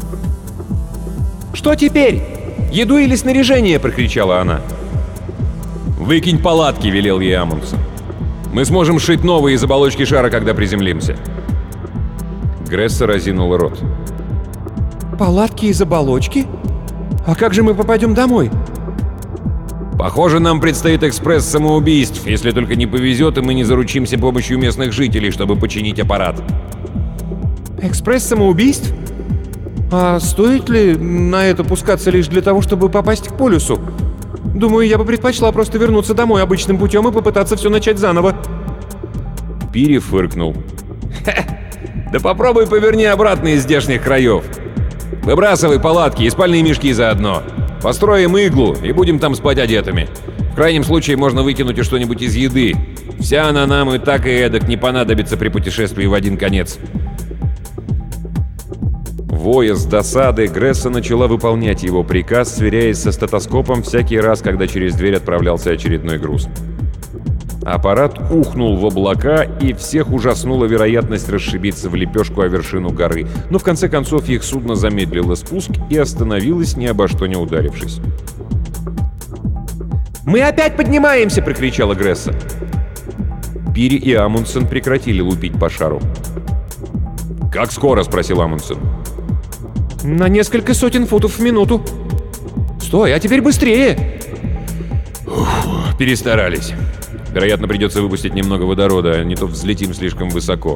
«Что теперь? Еду или снаряжение?» — прокричала она. «Выкинь палатки», — велел ей Амундсен. «Мы сможем шить новые из оболочки шара, когда приземлимся». Гресса разинула рот. «Палатки из оболочки? А как же мы попадем домой?» «Похоже, нам предстоит экспресс самоубийств, если только не повезет, и мы не заручимся помощью местных жителей, чтобы починить аппарат». «Экспресс самоубийств? А стоит ли на это пускаться лишь для того, чтобы попасть к полюсу? Думаю, я бы предпочла просто вернуться домой обычным путем и попытаться все начать заново». Пири фыркнул. «Да попробуй поверни обратно из здешних краев. Выбрасывай палатки и спальные мешки заодно. Построим иглу и будем там спать одетыми. В крайнем случае можно выкинуть и что-нибудь из еды. Вся она нам и так и эдак не понадобится при путешествии в один конец». Воя с досады, Гресса начала выполнять его приказ, сверяясь со стетоскопом всякий раз, когда через дверь отправлялся очередной груз. Аппарат ухнул в облака, и всех ужаснула вероятность расшибиться в лепешку о вершину горы. Но в конце концов их судно замедлило спуск и остановилось, ни обо что не ударившись. «Мы опять поднимаемся!» — прокричала Гресса. Пири и Амундсен прекратили лупить по шару. «Как скоро?» — спросил Амундсен. «На несколько сотен футов в минуту». «Стой, а теперь быстрее!» Перестарались. Вероятно, придется выпустить немного водорода, а не то взлетим слишком высоко.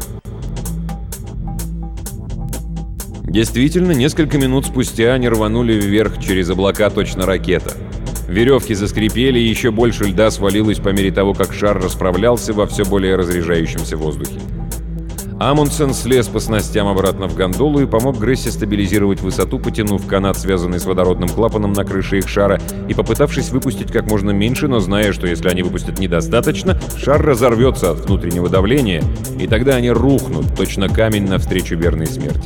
Действительно, несколько минут спустя они рванули вверх через облака, точно ракета. Веревки заскрипели, и еще больше льда свалилось по мере того, как шар расправлялся во все более разряжающемся воздухе. Амундсен слез по снастям обратно в гондолу и помог Грессе стабилизировать высоту, потянув канат, связанный с водородным клапаном на крыше их шара, и попытавшись выпустить как можно меньше, но зная, что если они выпустят недостаточно, шар разорвется от внутреннего давления, и тогда они рухнут, точно камень навстречу верной смерти.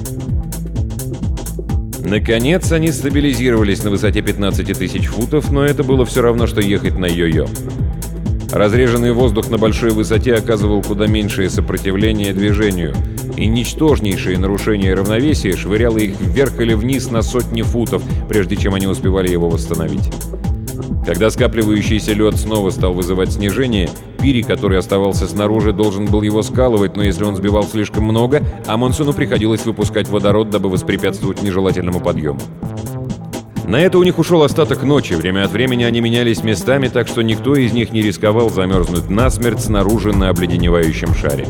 Наконец они стабилизировались на высоте 15 тысяч футов, но это было все равно, что ехать на йо-йо. Разреженный воздух на большой высоте оказывал куда меньшее сопротивление движению, и ничтожнейшее нарушение равновесия швыряло их вверх или вниз на сотни футов, прежде чем они успевали его восстановить. Когда скапливающийся лед снова стал вызывать снижение, Пири, который оставался снаружи, должен был его скалывать, но если он сбивал слишком много, Амундсену приходилось выпускать водород, дабы воспрепятствовать нежелательному подъему. На это у них ушел остаток ночи, время от времени они менялись местами, так что никто из них не рисковал замерзнуть насмерть снаружи на обледеневающем шаре.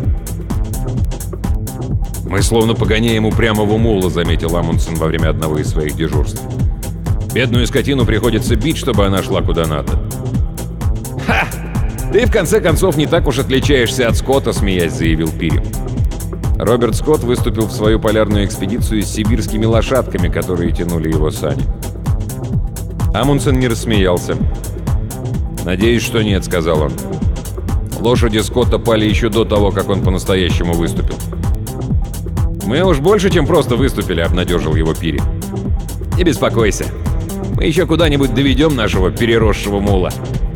«Мы словно погоняем упрямого мула», — заметил Амундсен во время одного из своих дежурств. «Бедную скотину приходится бить, чтобы она шла куда надо». «Ха! Ты в конце концов не так уж отличаешься от Скотта», — смеясь заявил Пири. Роберт Скотт выступил в свою полярную экспедицию с сибирскими лошадками, которые тянули его сани. Амундсен не рассмеялся. «Надеюсь, что нет», — сказал он. «Лошади Скотта пали еще до того, как он по-настоящему выступил». «Мы уж больше, чем просто выступили», — обнадежил его Пири. «Не беспокойся. Мы еще куда-нибудь доведем нашего переросшего мула».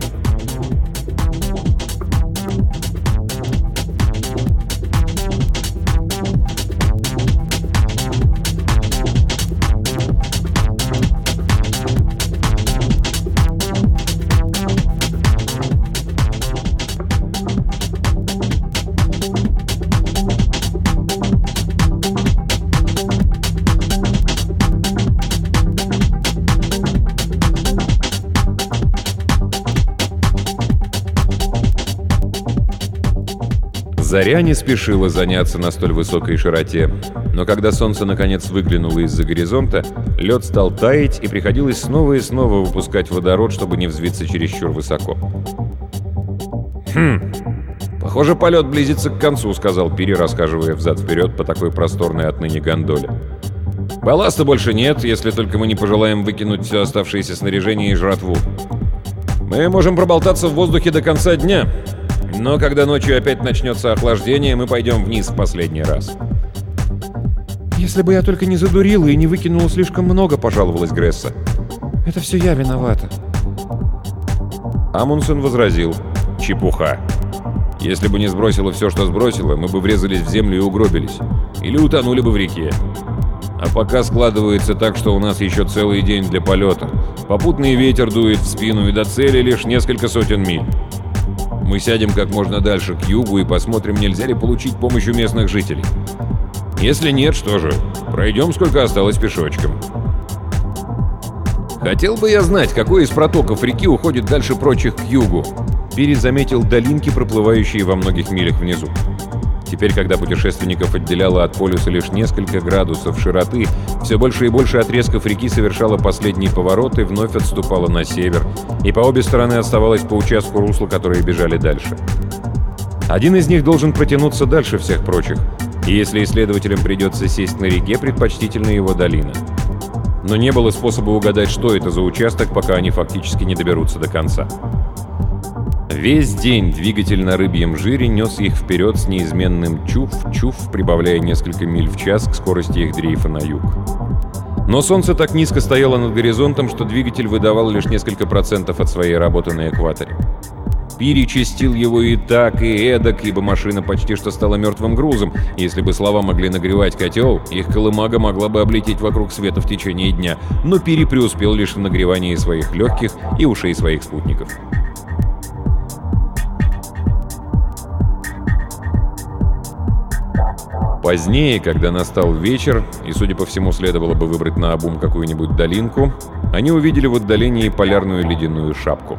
Заря не спешила заняться на столь высокой широте, но когда солнце наконец выглянуло из-за горизонта, лед стал таять, и приходилось снова и снова выпускать водород, чтобы не взвиться чересчур высоко. «Похоже, полет близится к концу», — сказал Пири, расхаживая взад-вперед по такой просторной отныне гондоле. «Балласта больше нет, если только мы не пожелаем выкинуть все оставшееся снаряжение и жратву. Мы можем проболтаться в воздухе до конца дня, но когда ночью опять начнется охлаждение, мы пойдем вниз в последний раз». «Если бы я только не задурила и не выкинула слишком много», — пожаловалась Гресса. «Это все я виновата». Амундсен возразил: «Чепуха. Если бы не сбросила все, что сбросила, мы бы врезались в землю и угробились. Или утонули бы в реке. А пока складывается так, что у нас еще целый день для полета. Попутный ветер дует в спину, и до цели лишь несколько сотен миль. Мы сядем как можно дальше к югу и посмотрим, нельзя ли получить помощь у местных жителей. Если нет, что же, пройдем, сколько осталось пешочком. Хотел бы я знать, какой из протоков реки уходит дальше прочих к югу». Пири заметил долинки, проплывающие во многих милях внизу. Теперь, когда путешественников отделяло от полюса лишь несколько градусов широты, все больше и больше отрезков реки совершала последний поворот и вновь отступала на север, и по обе стороны оставалось по участку русла, которые бежали дальше. Один из них должен протянуться дальше всех прочих, и если исследователям придется сесть на реке, предпочтительна его долина. Но не было способа угадать, что это за участок, пока они фактически не доберутся до конца. Весь день двигатель на рыбьем жире нес их вперед с неизменным чуф-чуф, прибавляя несколько миль в час к скорости их дрейфа на юг. Но солнце так низко стояло над горизонтом, что двигатель выдавал лишь несколько процентов от своей работы на экваторе. Пири чистил его и так, и эдак, ибо машина почти что стала мертвым грузом. Если бы слова могли нагревать котел, их колымага могла бы облететь вокруг света в течение дня, но Пири преуспел лишь в нагревании своих легких и ушей своих спутников. Позднее, когда настал вечер, и, судя по всему, следовало бы выбрать наобум какую-нибудь долинку, они увидели в отдалении полярную ледяную шапку.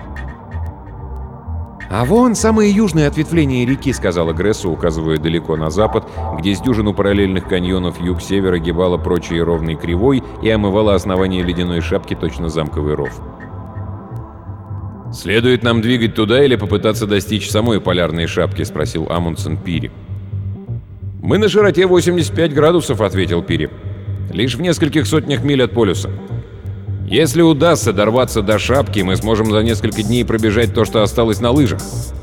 «А вон самое южное ответвление реки», — сказала Гресса, указывая далеко на запад, где с дюжину параллельных каньонов юг-север огибала прочие ровной кривой и омывала основание ледяной шапки точно замковый ров. «Следует нам двигать туда или попытаться достичь самой полярной шапки?» — спросил Амундсен Пири. «Мы на широте 85 градусов», — ответил Пири. «Лишь в нескольких сотнях миль от полюса. Если удастся дорваться до шапки, мы сможем за несколько дней пробежать то, что осталось на лыжах.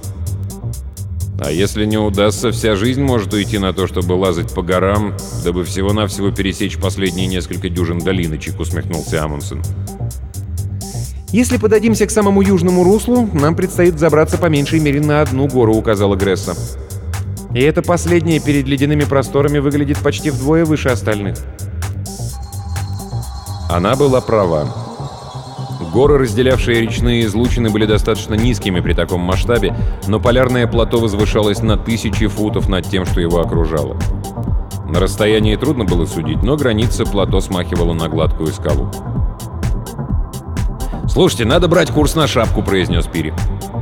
А если не удастся, вся жизнь может уйти на то, чтобы лазать по горам, дабы всего-навсего пересечь последние несколько дюжин долиночек», — усмехнулся Амундсен. «Если подадимся к самому южному руслу, нам предстоит забраться по меньшей мере на одну гору», — указала Гресса. «И эта последняя перед ледяными просторами выглядит почти вдвое выше остальных». Она была права. Горы, разделявшие речные излучины, были достаточно низкими при таком масштабе, но полярное плато возвышалось на 1000 футов над тем, что его окружало. На расстоянии трудно было судить, но граница плато смахивала на гладкую скалу. «Слушайте, надо брать курс на шапку», — произнес Пири.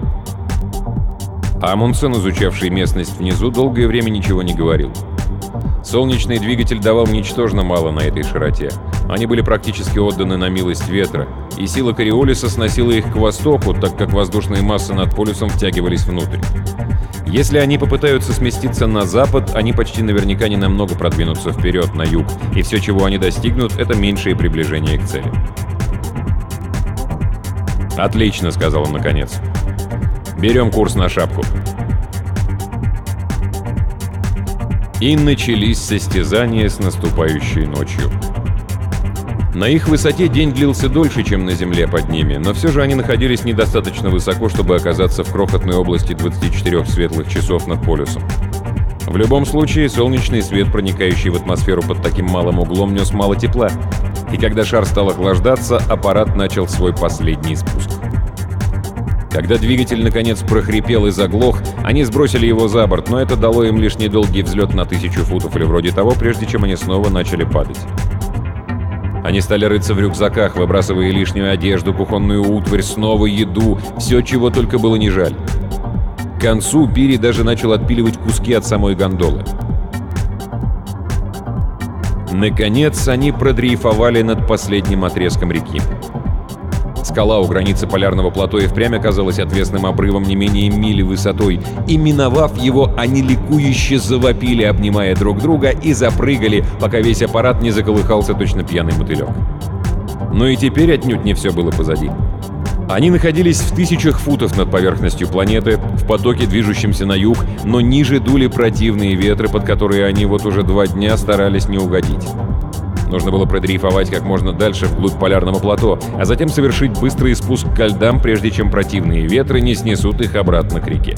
Амундсен, изучавший местность внизу, долгое время ничего не говорил. Солнечный двигатель давал ничтожно мало на этой широте. Они были практически отданы на милость ветра, и сила Кориолиса сносила их к востоку, так как воздушные массы над полюсом втягивались внутрь. Если они попытаются сместиться на запад, они почти наверняка ненамного продвинутся вперед, на юг, и все, чего они достигнут, это меньшее приближение к цели. «Отлично», — сказал он наконец. «Берем курс на шапку». И начались состязания с наступающей ночью. На их высоте день длился дольше, чем на Земле под ними, но все же они находились недостаточно высоко, чтобы оказаться в крохотной области 24 светлых часов над полюсом. В любом случае, солнечный свет, проникающий в атмосферу под таким малым углом, нес мало тепла, и когда шар стал охлаждаться, аппарат начал свой последний спуск. Когда двигатель наконец прохрипел и заглох, они сбросили его за борт, но это дало им лишь недолгий взлет на 1000 футов или вроде того, прежде чем они снова начали падать. Они стали рыться в рюкзаках, выбрасывая лишнюю одежду, кухонную утварь, снова еду, все, чего только было не жаль. К концу Пири даже начал отпиливать куски от самой гондолы. Наконец, они продрейфовали над последним отрезком реки. Скала у границы полярного плато и впрямь оказалась отвесным обрывом не менее мили высотой, и, миновав его, они ликующе завопили, обнимая друг друга, и запрыгали, пока весь аппарат не заколыхался точно пьяный мотылек. Но и теперь отнюдь не все было позади. Они находились в 1000 футов над поверхностью планеты, в потоке, движущемся на юг, но ниже дули противные ветры, под которые они вот уже 2 дня старались не угодить. Нужно было продрейфовать как можно дальше вглубь полярного плато, а затем совершить быстрый спуск ко льдам, прежде чем противные ветры не снесут их обратно к реке.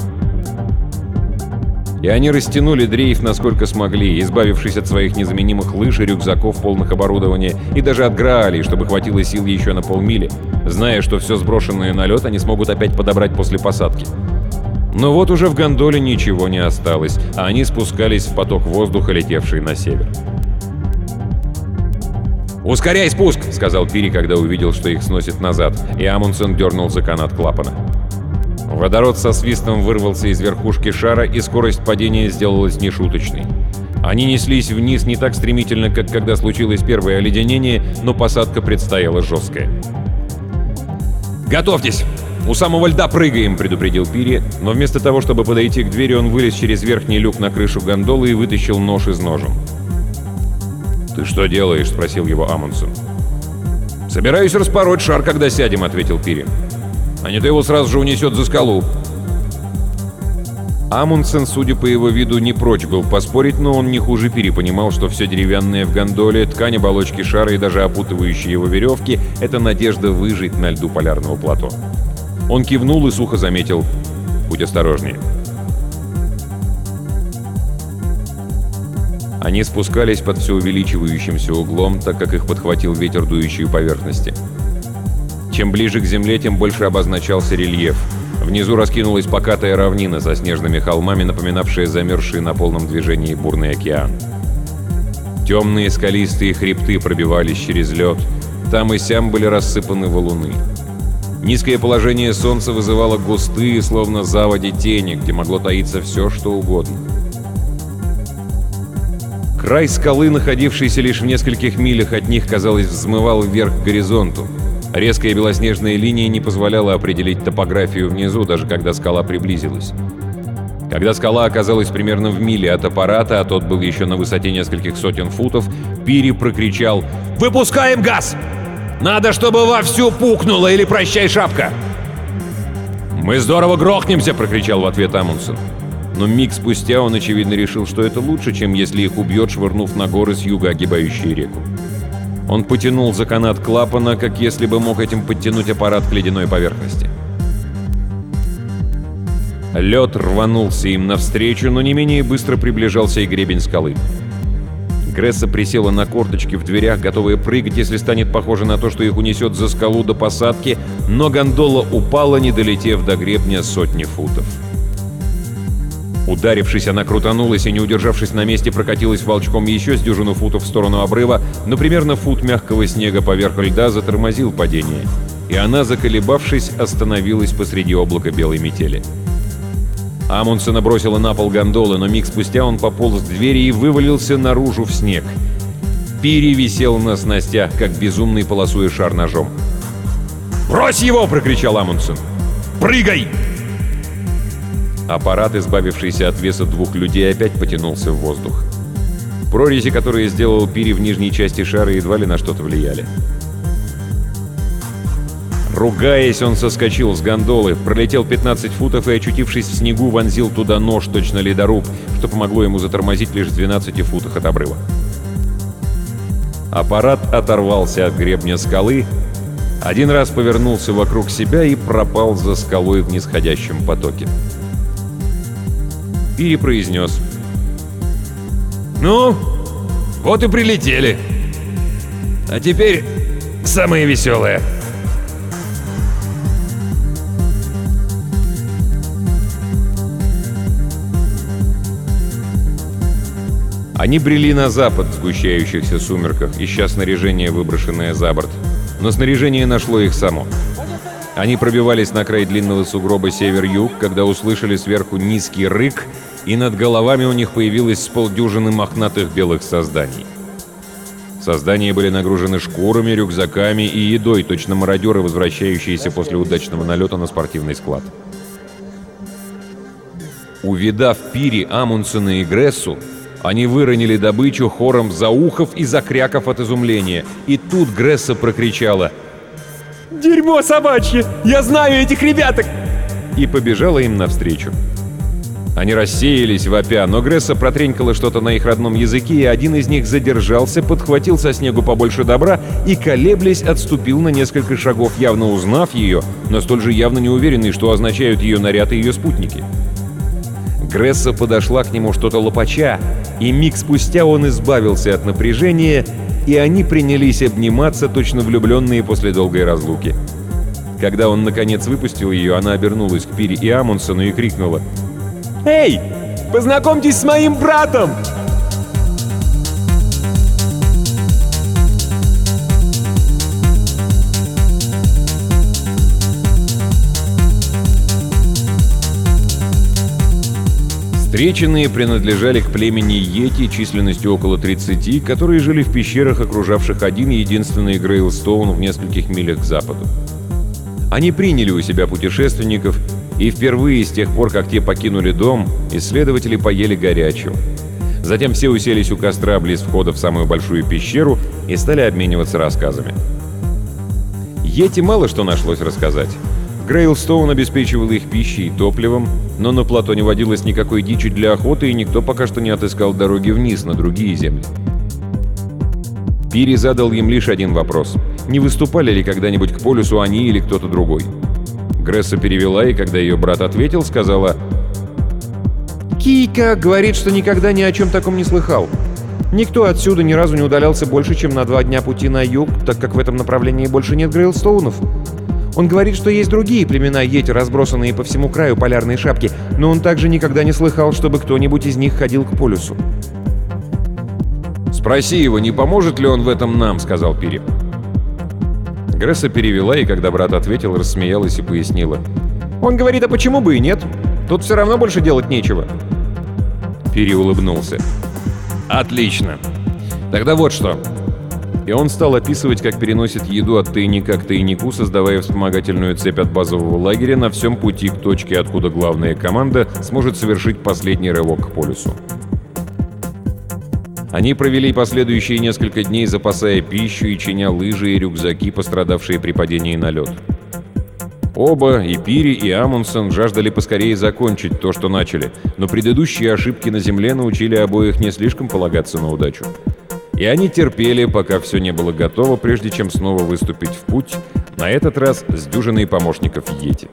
И они растянули дрейф насколько смогли, избавившись от своих незаменимых лыж и рюкзаков, полных оборудования, и даже от граалей, чтобы хватило сил еще на полмили, зная, что все сброшенное на лед они смогут опять подобрать после посадки. Но вот уже в гондоле ничего не осталось, а они спускались в поток воздуха, летевший на север. «Ускоряй спуск!» — сказал Пири, когда увидел, что их сносит назад, и Амундсен дернул за канат клапана. Водород со свистом вырвался из верхушки шара, и скорость падения сделалась нешуточной. Они неслись вниз не так стремительно, как когда случилось первое оледенение, но посадка предстояла жесткая. «Готовьтесь! У самого льда прыгаем!» — предупредил Пири, но вместо того, чтобы подойти к двери, он вылез через верхний люк на крышу гондолы и вытащил нож из ножен. «Ты что делаешь?» — спросил его Амундсен. «Собираюсь распороть шар, когда сядем», — ответил Пири. «А не то его сразу же унесет за скалу». Амундсен, судя по его виду, не прочь был поспорить, но он не хуже Пири понимал, что все деревянное в гондоле, ткань оболочки шара и даже опутывающие его веревки — это надежда выжить на льду полярного плато. Он кивнул и сухо заметил: будь осторожнее. Они спускались под все увеличивающимся углом, так как их подхватил ветер, дующий у поверхности. Чем ближе к земле, тем больше обозначался рельеф. Внизу раскинулась покатая равнина со снежными холмами, напоминавшая замерзший на полном движении бурный океан. Темные скалистые хребты пробивались через лед. Там и сям были рассыпаны валуны. Низкое положение солнца вызывало густые, словно заводи, тени, где могло таиться все, что угодно. Край скалы, находившийся лишь в нескольких милях от них, казалось, взмывал вверх к горизонту. Резкая белоснежная линия не позволяла определить топографию внизу, даже когда скала приблизилась. Когда скала оказалась примерно в миле от аппарата, а тот был еще на высоте нескольких сотен футов, Пири прокричал: «Выпускаем газ! Надо, чтобы вовсю пукнуло, или прощай, шапка!» «Мы здорово грохнемся!» — прокричал в ответ Амундсен. Но миг спустя он, очевидно, решил, что это лучше, чем если их убьет, швырнув на горы с юга, огибающие реку. Он потянул за канат клапана, как если бы мог этим подтянуть аппарат к ледяной поверхности. Лед рванулся им навстречу, но не менее быстро приближался и гребень скалы. Гресса присела на корточки в дверях, готовая прыгать, если станет похоже на то, что их унесет за скалу до посадки, но гондола упала, не долетев до гребня сотни футов. Ударившись, она крутанулась и, не удержавшись на месте, прокатилась волчком еще с дюжину футов в сторону обрыва, но примерно фут мягкого снега поверх льда затормозил падение, и она, заколебавшись, остановилась посреди облака белой метели. Амундсена бросила на пол гондолы, но миг спустя он пополз к двери и вывалился наружу в снег. Пири висел на снастях, как безумный, полосуя шар ножом. «Брось его!» — прокричал Амундсен. «Прыгай!» Аппарат, избавившийся от веса двух людей, опять потянулся в воздух. Прорези, которые сделал Пири в нижней части шара, едва ли на что-то влияли. Ругаясь, он соскочил с гондолы, пролетел 15 футов и, очутившись в снегу, вонзил туда нож, точно ледоруб, что помогло ему затормозить лишь в 12 футах от обрыва. Аппарат оторвался от гребня скалы, один раз повернулся вокруг себя и пропал за скалой в нисходящем потоке. Пири произнес: «Ну, вот и прилетели. А теперь самое веселое». Они брели на запад в сгущающихся сумерках, ища снаряжение, выброшенное за борт. Но снаряжение нашло их само. Они пробивались на край длинного сугроба север-юг, когда услышали сверху низкий рык, и над головами у них появилось с полдюжины мохнатых белых созданий. Создания были нагружены шкурами, рюкзаками и едой, точно мародеры, возвращающиеся после удачного налета на спортивный склад. Увидав Пири, Амундсена и Грессу, они выронили добычу, хором заухав и закряков от изумления. И тут Гресса прокричала: «Дерьмо собачье! Я знаю этих ребяток!» и побежала им навстречу. Они рассеялись вопя, но Гресса протренькала что-то на их родном языке, и один из них задержался, подхватил со снегу побольше добра и, колеблясь, отступил на несколько шагов, явно узнав ее, но столь же явно не уверенный, что означают ее наряд и ее спутники. Гресса подошла к нему что-то лопача, и миг спустя он избавился от напряжения, и они принялись обниматься, точно влюбленные после долгой разлуки. Когда он, наконец, выпустил ее, она обернулась к Пири и Амундсену и крикнула: «Эй, познакомьтесь с моим братом!» Встреченные принадлежали к племени Йети численностью около 30, которые жили в пещерах, окружавших один единственный Грейлстоун в нескольких милях к западу. Они приняли у себя путешественников, и впервые с тех пор, как те покинули дом, исследователи поели горячего. Затем все уселись у костра близ входа в самую большую пещеру и стали обмениваться рассказами. Йети мало что нашлось рассказать. Грейлстоун обеспечивал их пищей и топливом, но на плато не водилось никакой дичи для охоты, и никто пока что не отыскал дороги вниз, на другие земли. Пири задал им лишь один вопрос: не выступали ли когда-нибудь к полюсу они или кто-то другой? Гресса перевела, и когда ее брат ответил, сказала: Кийка говорит, что никогда ни о чем таком не слыхал. Никто отсюда ни разу не удалялся больше, чем на 2 дня пути на юг, так как в этом направлении больше нет грейлстоунов. Он говорит, что есть другие племена йети, разбросанные по всему краю полярной шапки, но он также никогда не слыхал, чтобы кто-нибудь из них ходил к полюсу. «Спроси его, не поможет ли он в этом нам», — сказал Пири. Гресса перевела, и когда брат ответил, рассмеялась и пояснила: Он говорит, а почему бы и нет? Тут все равно больше делать нечего. Пири улыбнулся. «Отлично. Тогда вот что». И он стал описывать, как переносит еду от тайника к тайнику, создавая вспомогательную цепь от базового лагеря на всем пути к точке, откуда главная команда сможет совершить последний рывок к полюсу. Они провели последующие несколько дней, запасая пищу и чиня лыжи и рюкзаки, пострадавшие при падении на лед. Оба, и Пири, и Амундсен, жаждали поскорее закончить то, что начали, но предыдущие ошибки на земле научили обоих не слишком полагаться на удачу. И они терпели, пока все не было готово, прежде чем снова выступить в путь, на этот раз с дюжиной помощников йети.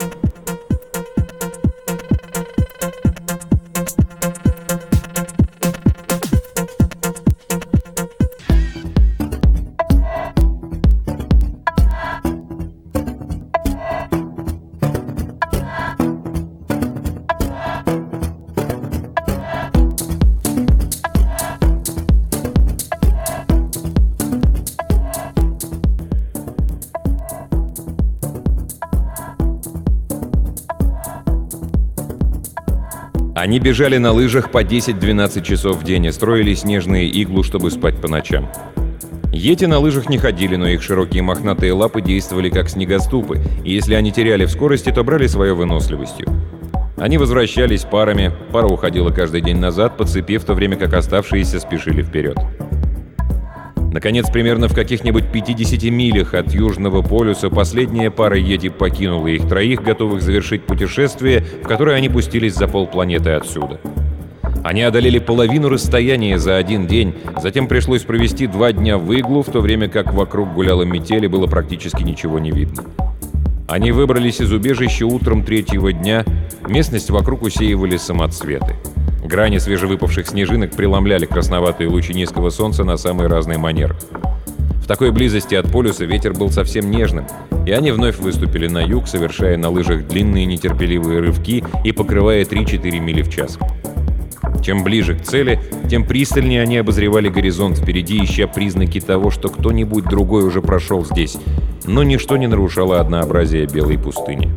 Они бежали на лыжах по 10-12 часов в день и строили снежные иглу, чтобы спать по ночам. Йети на лыжах не ходили, но их широкие мохнатые лапы действовали как снегоступы, и если они теряли в скорости, то брали свое выносливостью. Они возвращались парами, пара уходила каждый день назад по цепи, в то время как оставшиеся спешили вперед. Наконец, примерно в каких-нибудь 50 милях от Южного полюса последняя пара йети покинула их троих, готовых завершить путешествие, в которое они пустились за полпланеты отсюда. Они одолели половину расстояния за один день, затем пришлось провести 2 дня в иглу, в то время как вокруг гуляла метель и было практически ничего не видно. Они выбрались из убежища утром 3-го дня, местность вокруг усеивали самоцветы. Грани свежевыпавших снежинок преломляли красноватые лучи низкого солнца на самые разные манеры. В такой близости от полюса ветер был совсем нежным, и они вновь выступили на юг, совершая на лыжах длинные нетерпеливые рывки и покрывая 3-4 мили в час. Чем ближе к цели, тем пристальнее они обозревали горизонт впереди, ища признаки того, что кто-нибудь другой уже прошел здесь, но ничто не нарушало однообразие белой пустыни.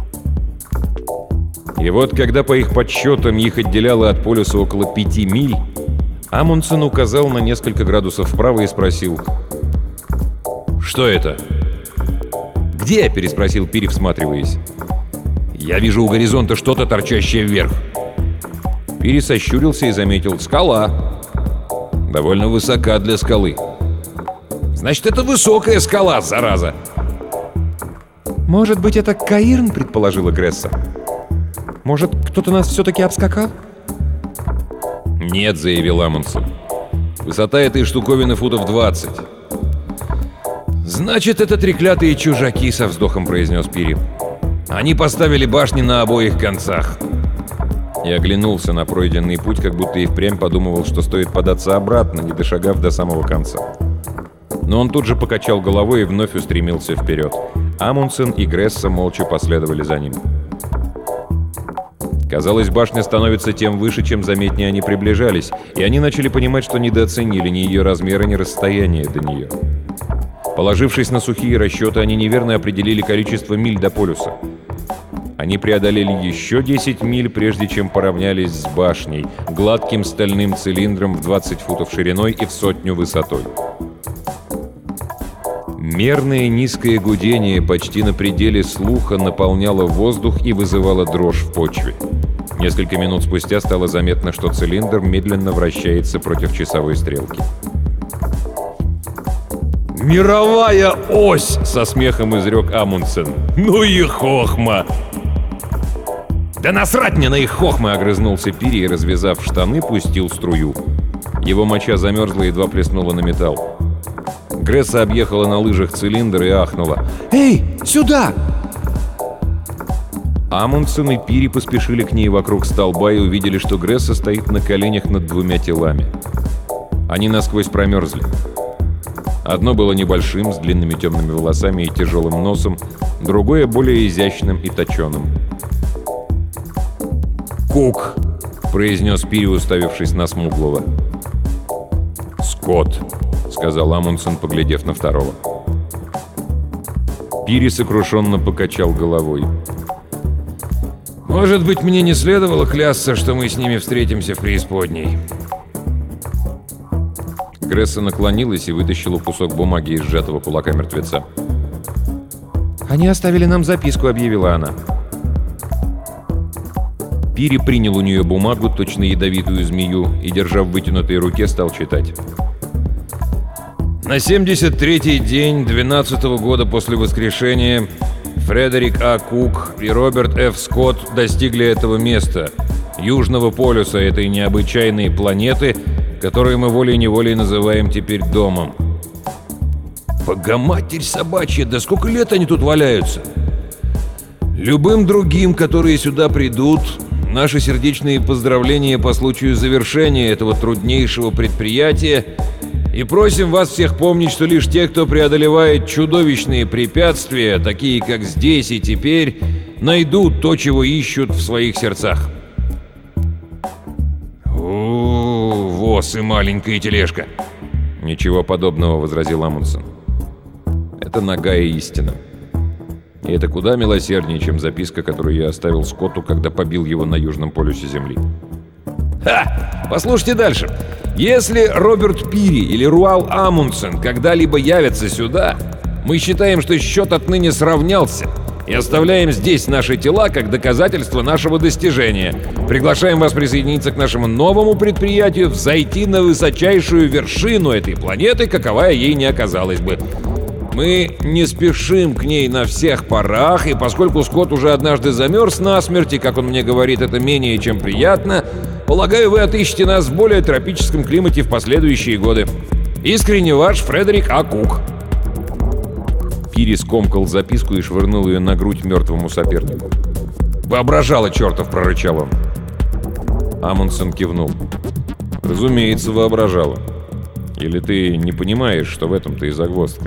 И вот, когда по их подсчетам их отделяло от полюса около 5 миль, Амундсен указал на несколько градусов вправо и спросил: «Что это?» «Где?» — переспросил Пири, всматриваясь. «Я вижу у горизонта что-то, торчащее вверх». Пири сощурился и заметил: «Скала. Довольно высока для скалы». «Значит, это высокая скала, зараза!» «Может быть, это Каирн?» — предположила Гресса. «Может, кто-то нас все-таки обскакал?» «Нет», — заявил Амундсен. «Высота этой штуковины футов 20». «Значит, это треклятые чужаки», — со вздохом произнес Пири. «Они поставили башни на обоих концах». И оглянулся на пройденный путь, как будто и впрямь подумывал, что стоит податься обратно, не дошагав до самого конца. Но он тут же покачал головой и вновь устремился вперед. Амундсен и Гресса молча последовали за ним. Казалось, башня становится тем выше, чем заметнее они приближались, и они начали понимать, что недооценили ни ее размеры, ни расстояние до нее. Положившись на сухие расчеты, они неверно определили количество миль до полюса. Они преодолели еще 10 миль, прежде чем поравнялись с башней, гладким стальным цилиндром в 20 футов шириной и в 100 высотой. Мерное низкое гудение почти на пределе слуха наполняло воздух и вызывало дрожь в почве. Несколько минут спустя стало заметно, что цилиндр медленно вращается против часовой стрелки. «Мировая ось!» — со смехом изрек Амундсен. «Ну и хохма!» «Да насрать мне на их хохмы!» — огрызнулся Пири и, развязав штаны, пустил струю. Его моча замерзла и едва плеснула на металл. Гресса объехала на лыжах цилиндр и ахнула. «Эй, сюда!» Амундсен и Пири поспешили к ней вокруг столба и увидели, что Гресса стоит на коленях над двумя телами. Они насквозь промерзли. Одно было небольшим, с длинными темными волосами и тяжелым носом, другое более изящным и точеным. «Кук!» — произнес Пири, уставившись на смуглого. «Скотт!» — сказал Амундсен, поглядев на второго. Пири сокрушенно покачал головой. «Может быть, мне не следовало клясться, что мы с ними встретимся в преисподней?» Гресса наклонилась и вытащила кусок бумаги из сжатого кулака мертвеца. «Они оставили нам записку», — объявила она. Пири принял у нее бумагу, точно ядовитую змею, и, держа в вытянутой руке, стал читать. На 73-й день 12-го года после воскрешения Фредерик А. Кук и Роберт Ф. Скотт достигли этого места, южного полюса этой необычайной планеты, которую мы волей-неволей называем теперь домом. Богоматерь собачья, да сколько лет они тут валяются? Любым другим, которые сюда придут, наши сердечные поздравления по случаю завершения этого труднейшего предприятия, и просим вас всех помнить, что лишь те, кто преодолевает чудовищные препятствия, такие как здесь и теперь, найдут то, чего ищут в своих сердцах. «О, воз и маленькая тележка!» «Ничего подобного», — возразил Амундсен. «Это нагая истина. И это куда милосерднее, чем записка, которую я оставил Скотту, когда побил его на южном полюсе Земли». «Ха! Послушайте дальше. Если Роберт Пири или Руал Амундсен когда-либо явятся сюда, мы считаем, что счет отныне сравнялся, и оставляем здесь наши тела как доказательство нашего достижения. Приглашаем вас присоединиться к нашему новому предприятию, взойти на высочайшую вершину этой планеты, каковая ей не оказалась бы. Мы не спешим к ней на всех парах, и поскольку Скотт уже однажды замерз насмерть, и, как он мне говорит, это менее чем приятно, полагаю, вы отыщете нас в более тропическом климате в последующие годы. Искренне ваш Фредерик А. Кук». Пири скомкал записку и швырнул ее на грудь мертвому сопернику. «Воображало, чертов!» — прорычал он. Амундсен кивнул. «Разумеется, воображало. Или ты не понимаешь, что в этом-то и загвоздка?»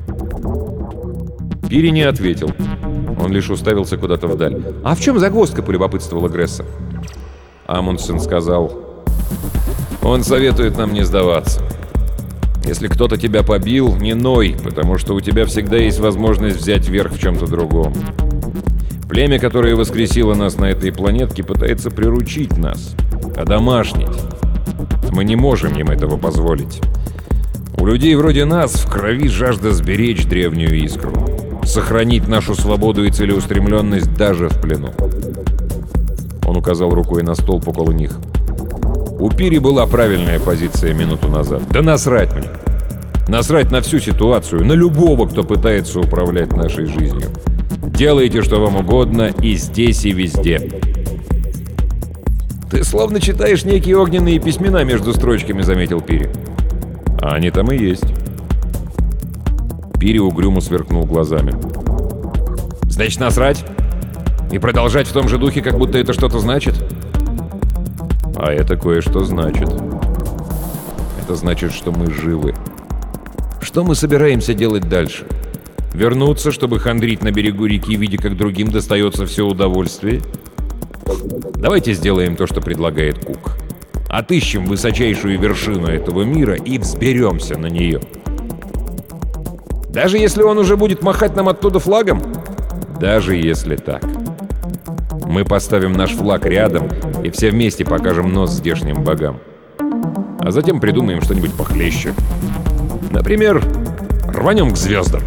Пири не ответил. Он лишь уставился куда-то вдаль. «А в чем загвоздка?» — полюбопытствовала Гресса. Амундсен сказал: «Он советует нам не сдаваться. Если кто-то тебя побил, не ной, потому что у тебя всегда есть возможность взять верх в чем-то другом. Племя, которое воскресило нас на этой планетке, пытается приручить нас, одомашнить. Мы не можем им этого позволить. У людей вроде нас в крови жажда сберечь древнюю искру, сохранить нашу свободу и целеустремленность даже в плену». Он указал рукой на столб около них. У Пири была правильная позиция минуту назад. Да насрать мне. Насрать на всю ситуацию, на любого, кто пытается управлять нашей жизнью. Делайте, что вам угодно, и здесь, и везде. «Ты словно читаешь некие огненные письмена между строчками», — заметил Пири. «А они там и есть». Пири угрюмо сверкнул глазами. «Значит, насрать? И продолжать в том же духе, как будто это что-то значит?» «А это кое-что значит. Это значит, что мы живы. Что мы собираемся делать дальше? Вернуться, чтобы хандрить на берегу реки, видя, как другим достается все удовольствие? Давайте сделаем то, что предлагает Кук. Отыщем высочайшую вершину этого мира и взберемся на нее. Даже если он уже будет махать нам оттуда флагом? Даже если так. Мы поставим наш флаг рядом и все вместе покажем нос здешним богам. А затем придумаем что-нибудь похлеще. Например, рванем к звездам».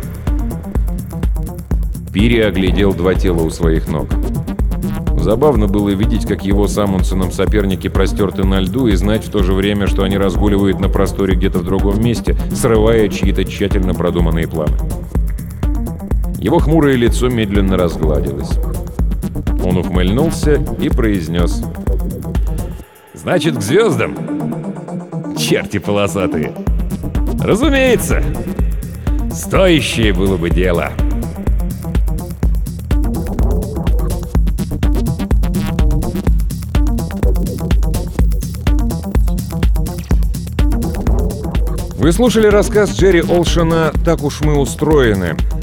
Пири оглядел два тела у своих ног. Забавно было видеть, как его с Амундсеном соперники простерты на льду, и знать в то же время, что они разгуливают на просторе где-то в другом месте, срывая чьи-то тщательно продуманные планы. Его хмурое лицо медленно разгладилось. Он ухмыльнулся и произнес: «Значит, к звездам? Черти полосатые! Разумеется! Стоящее было бы дело!» Вы слушали рассказ Джерри Олшена «Так уж мы устроены».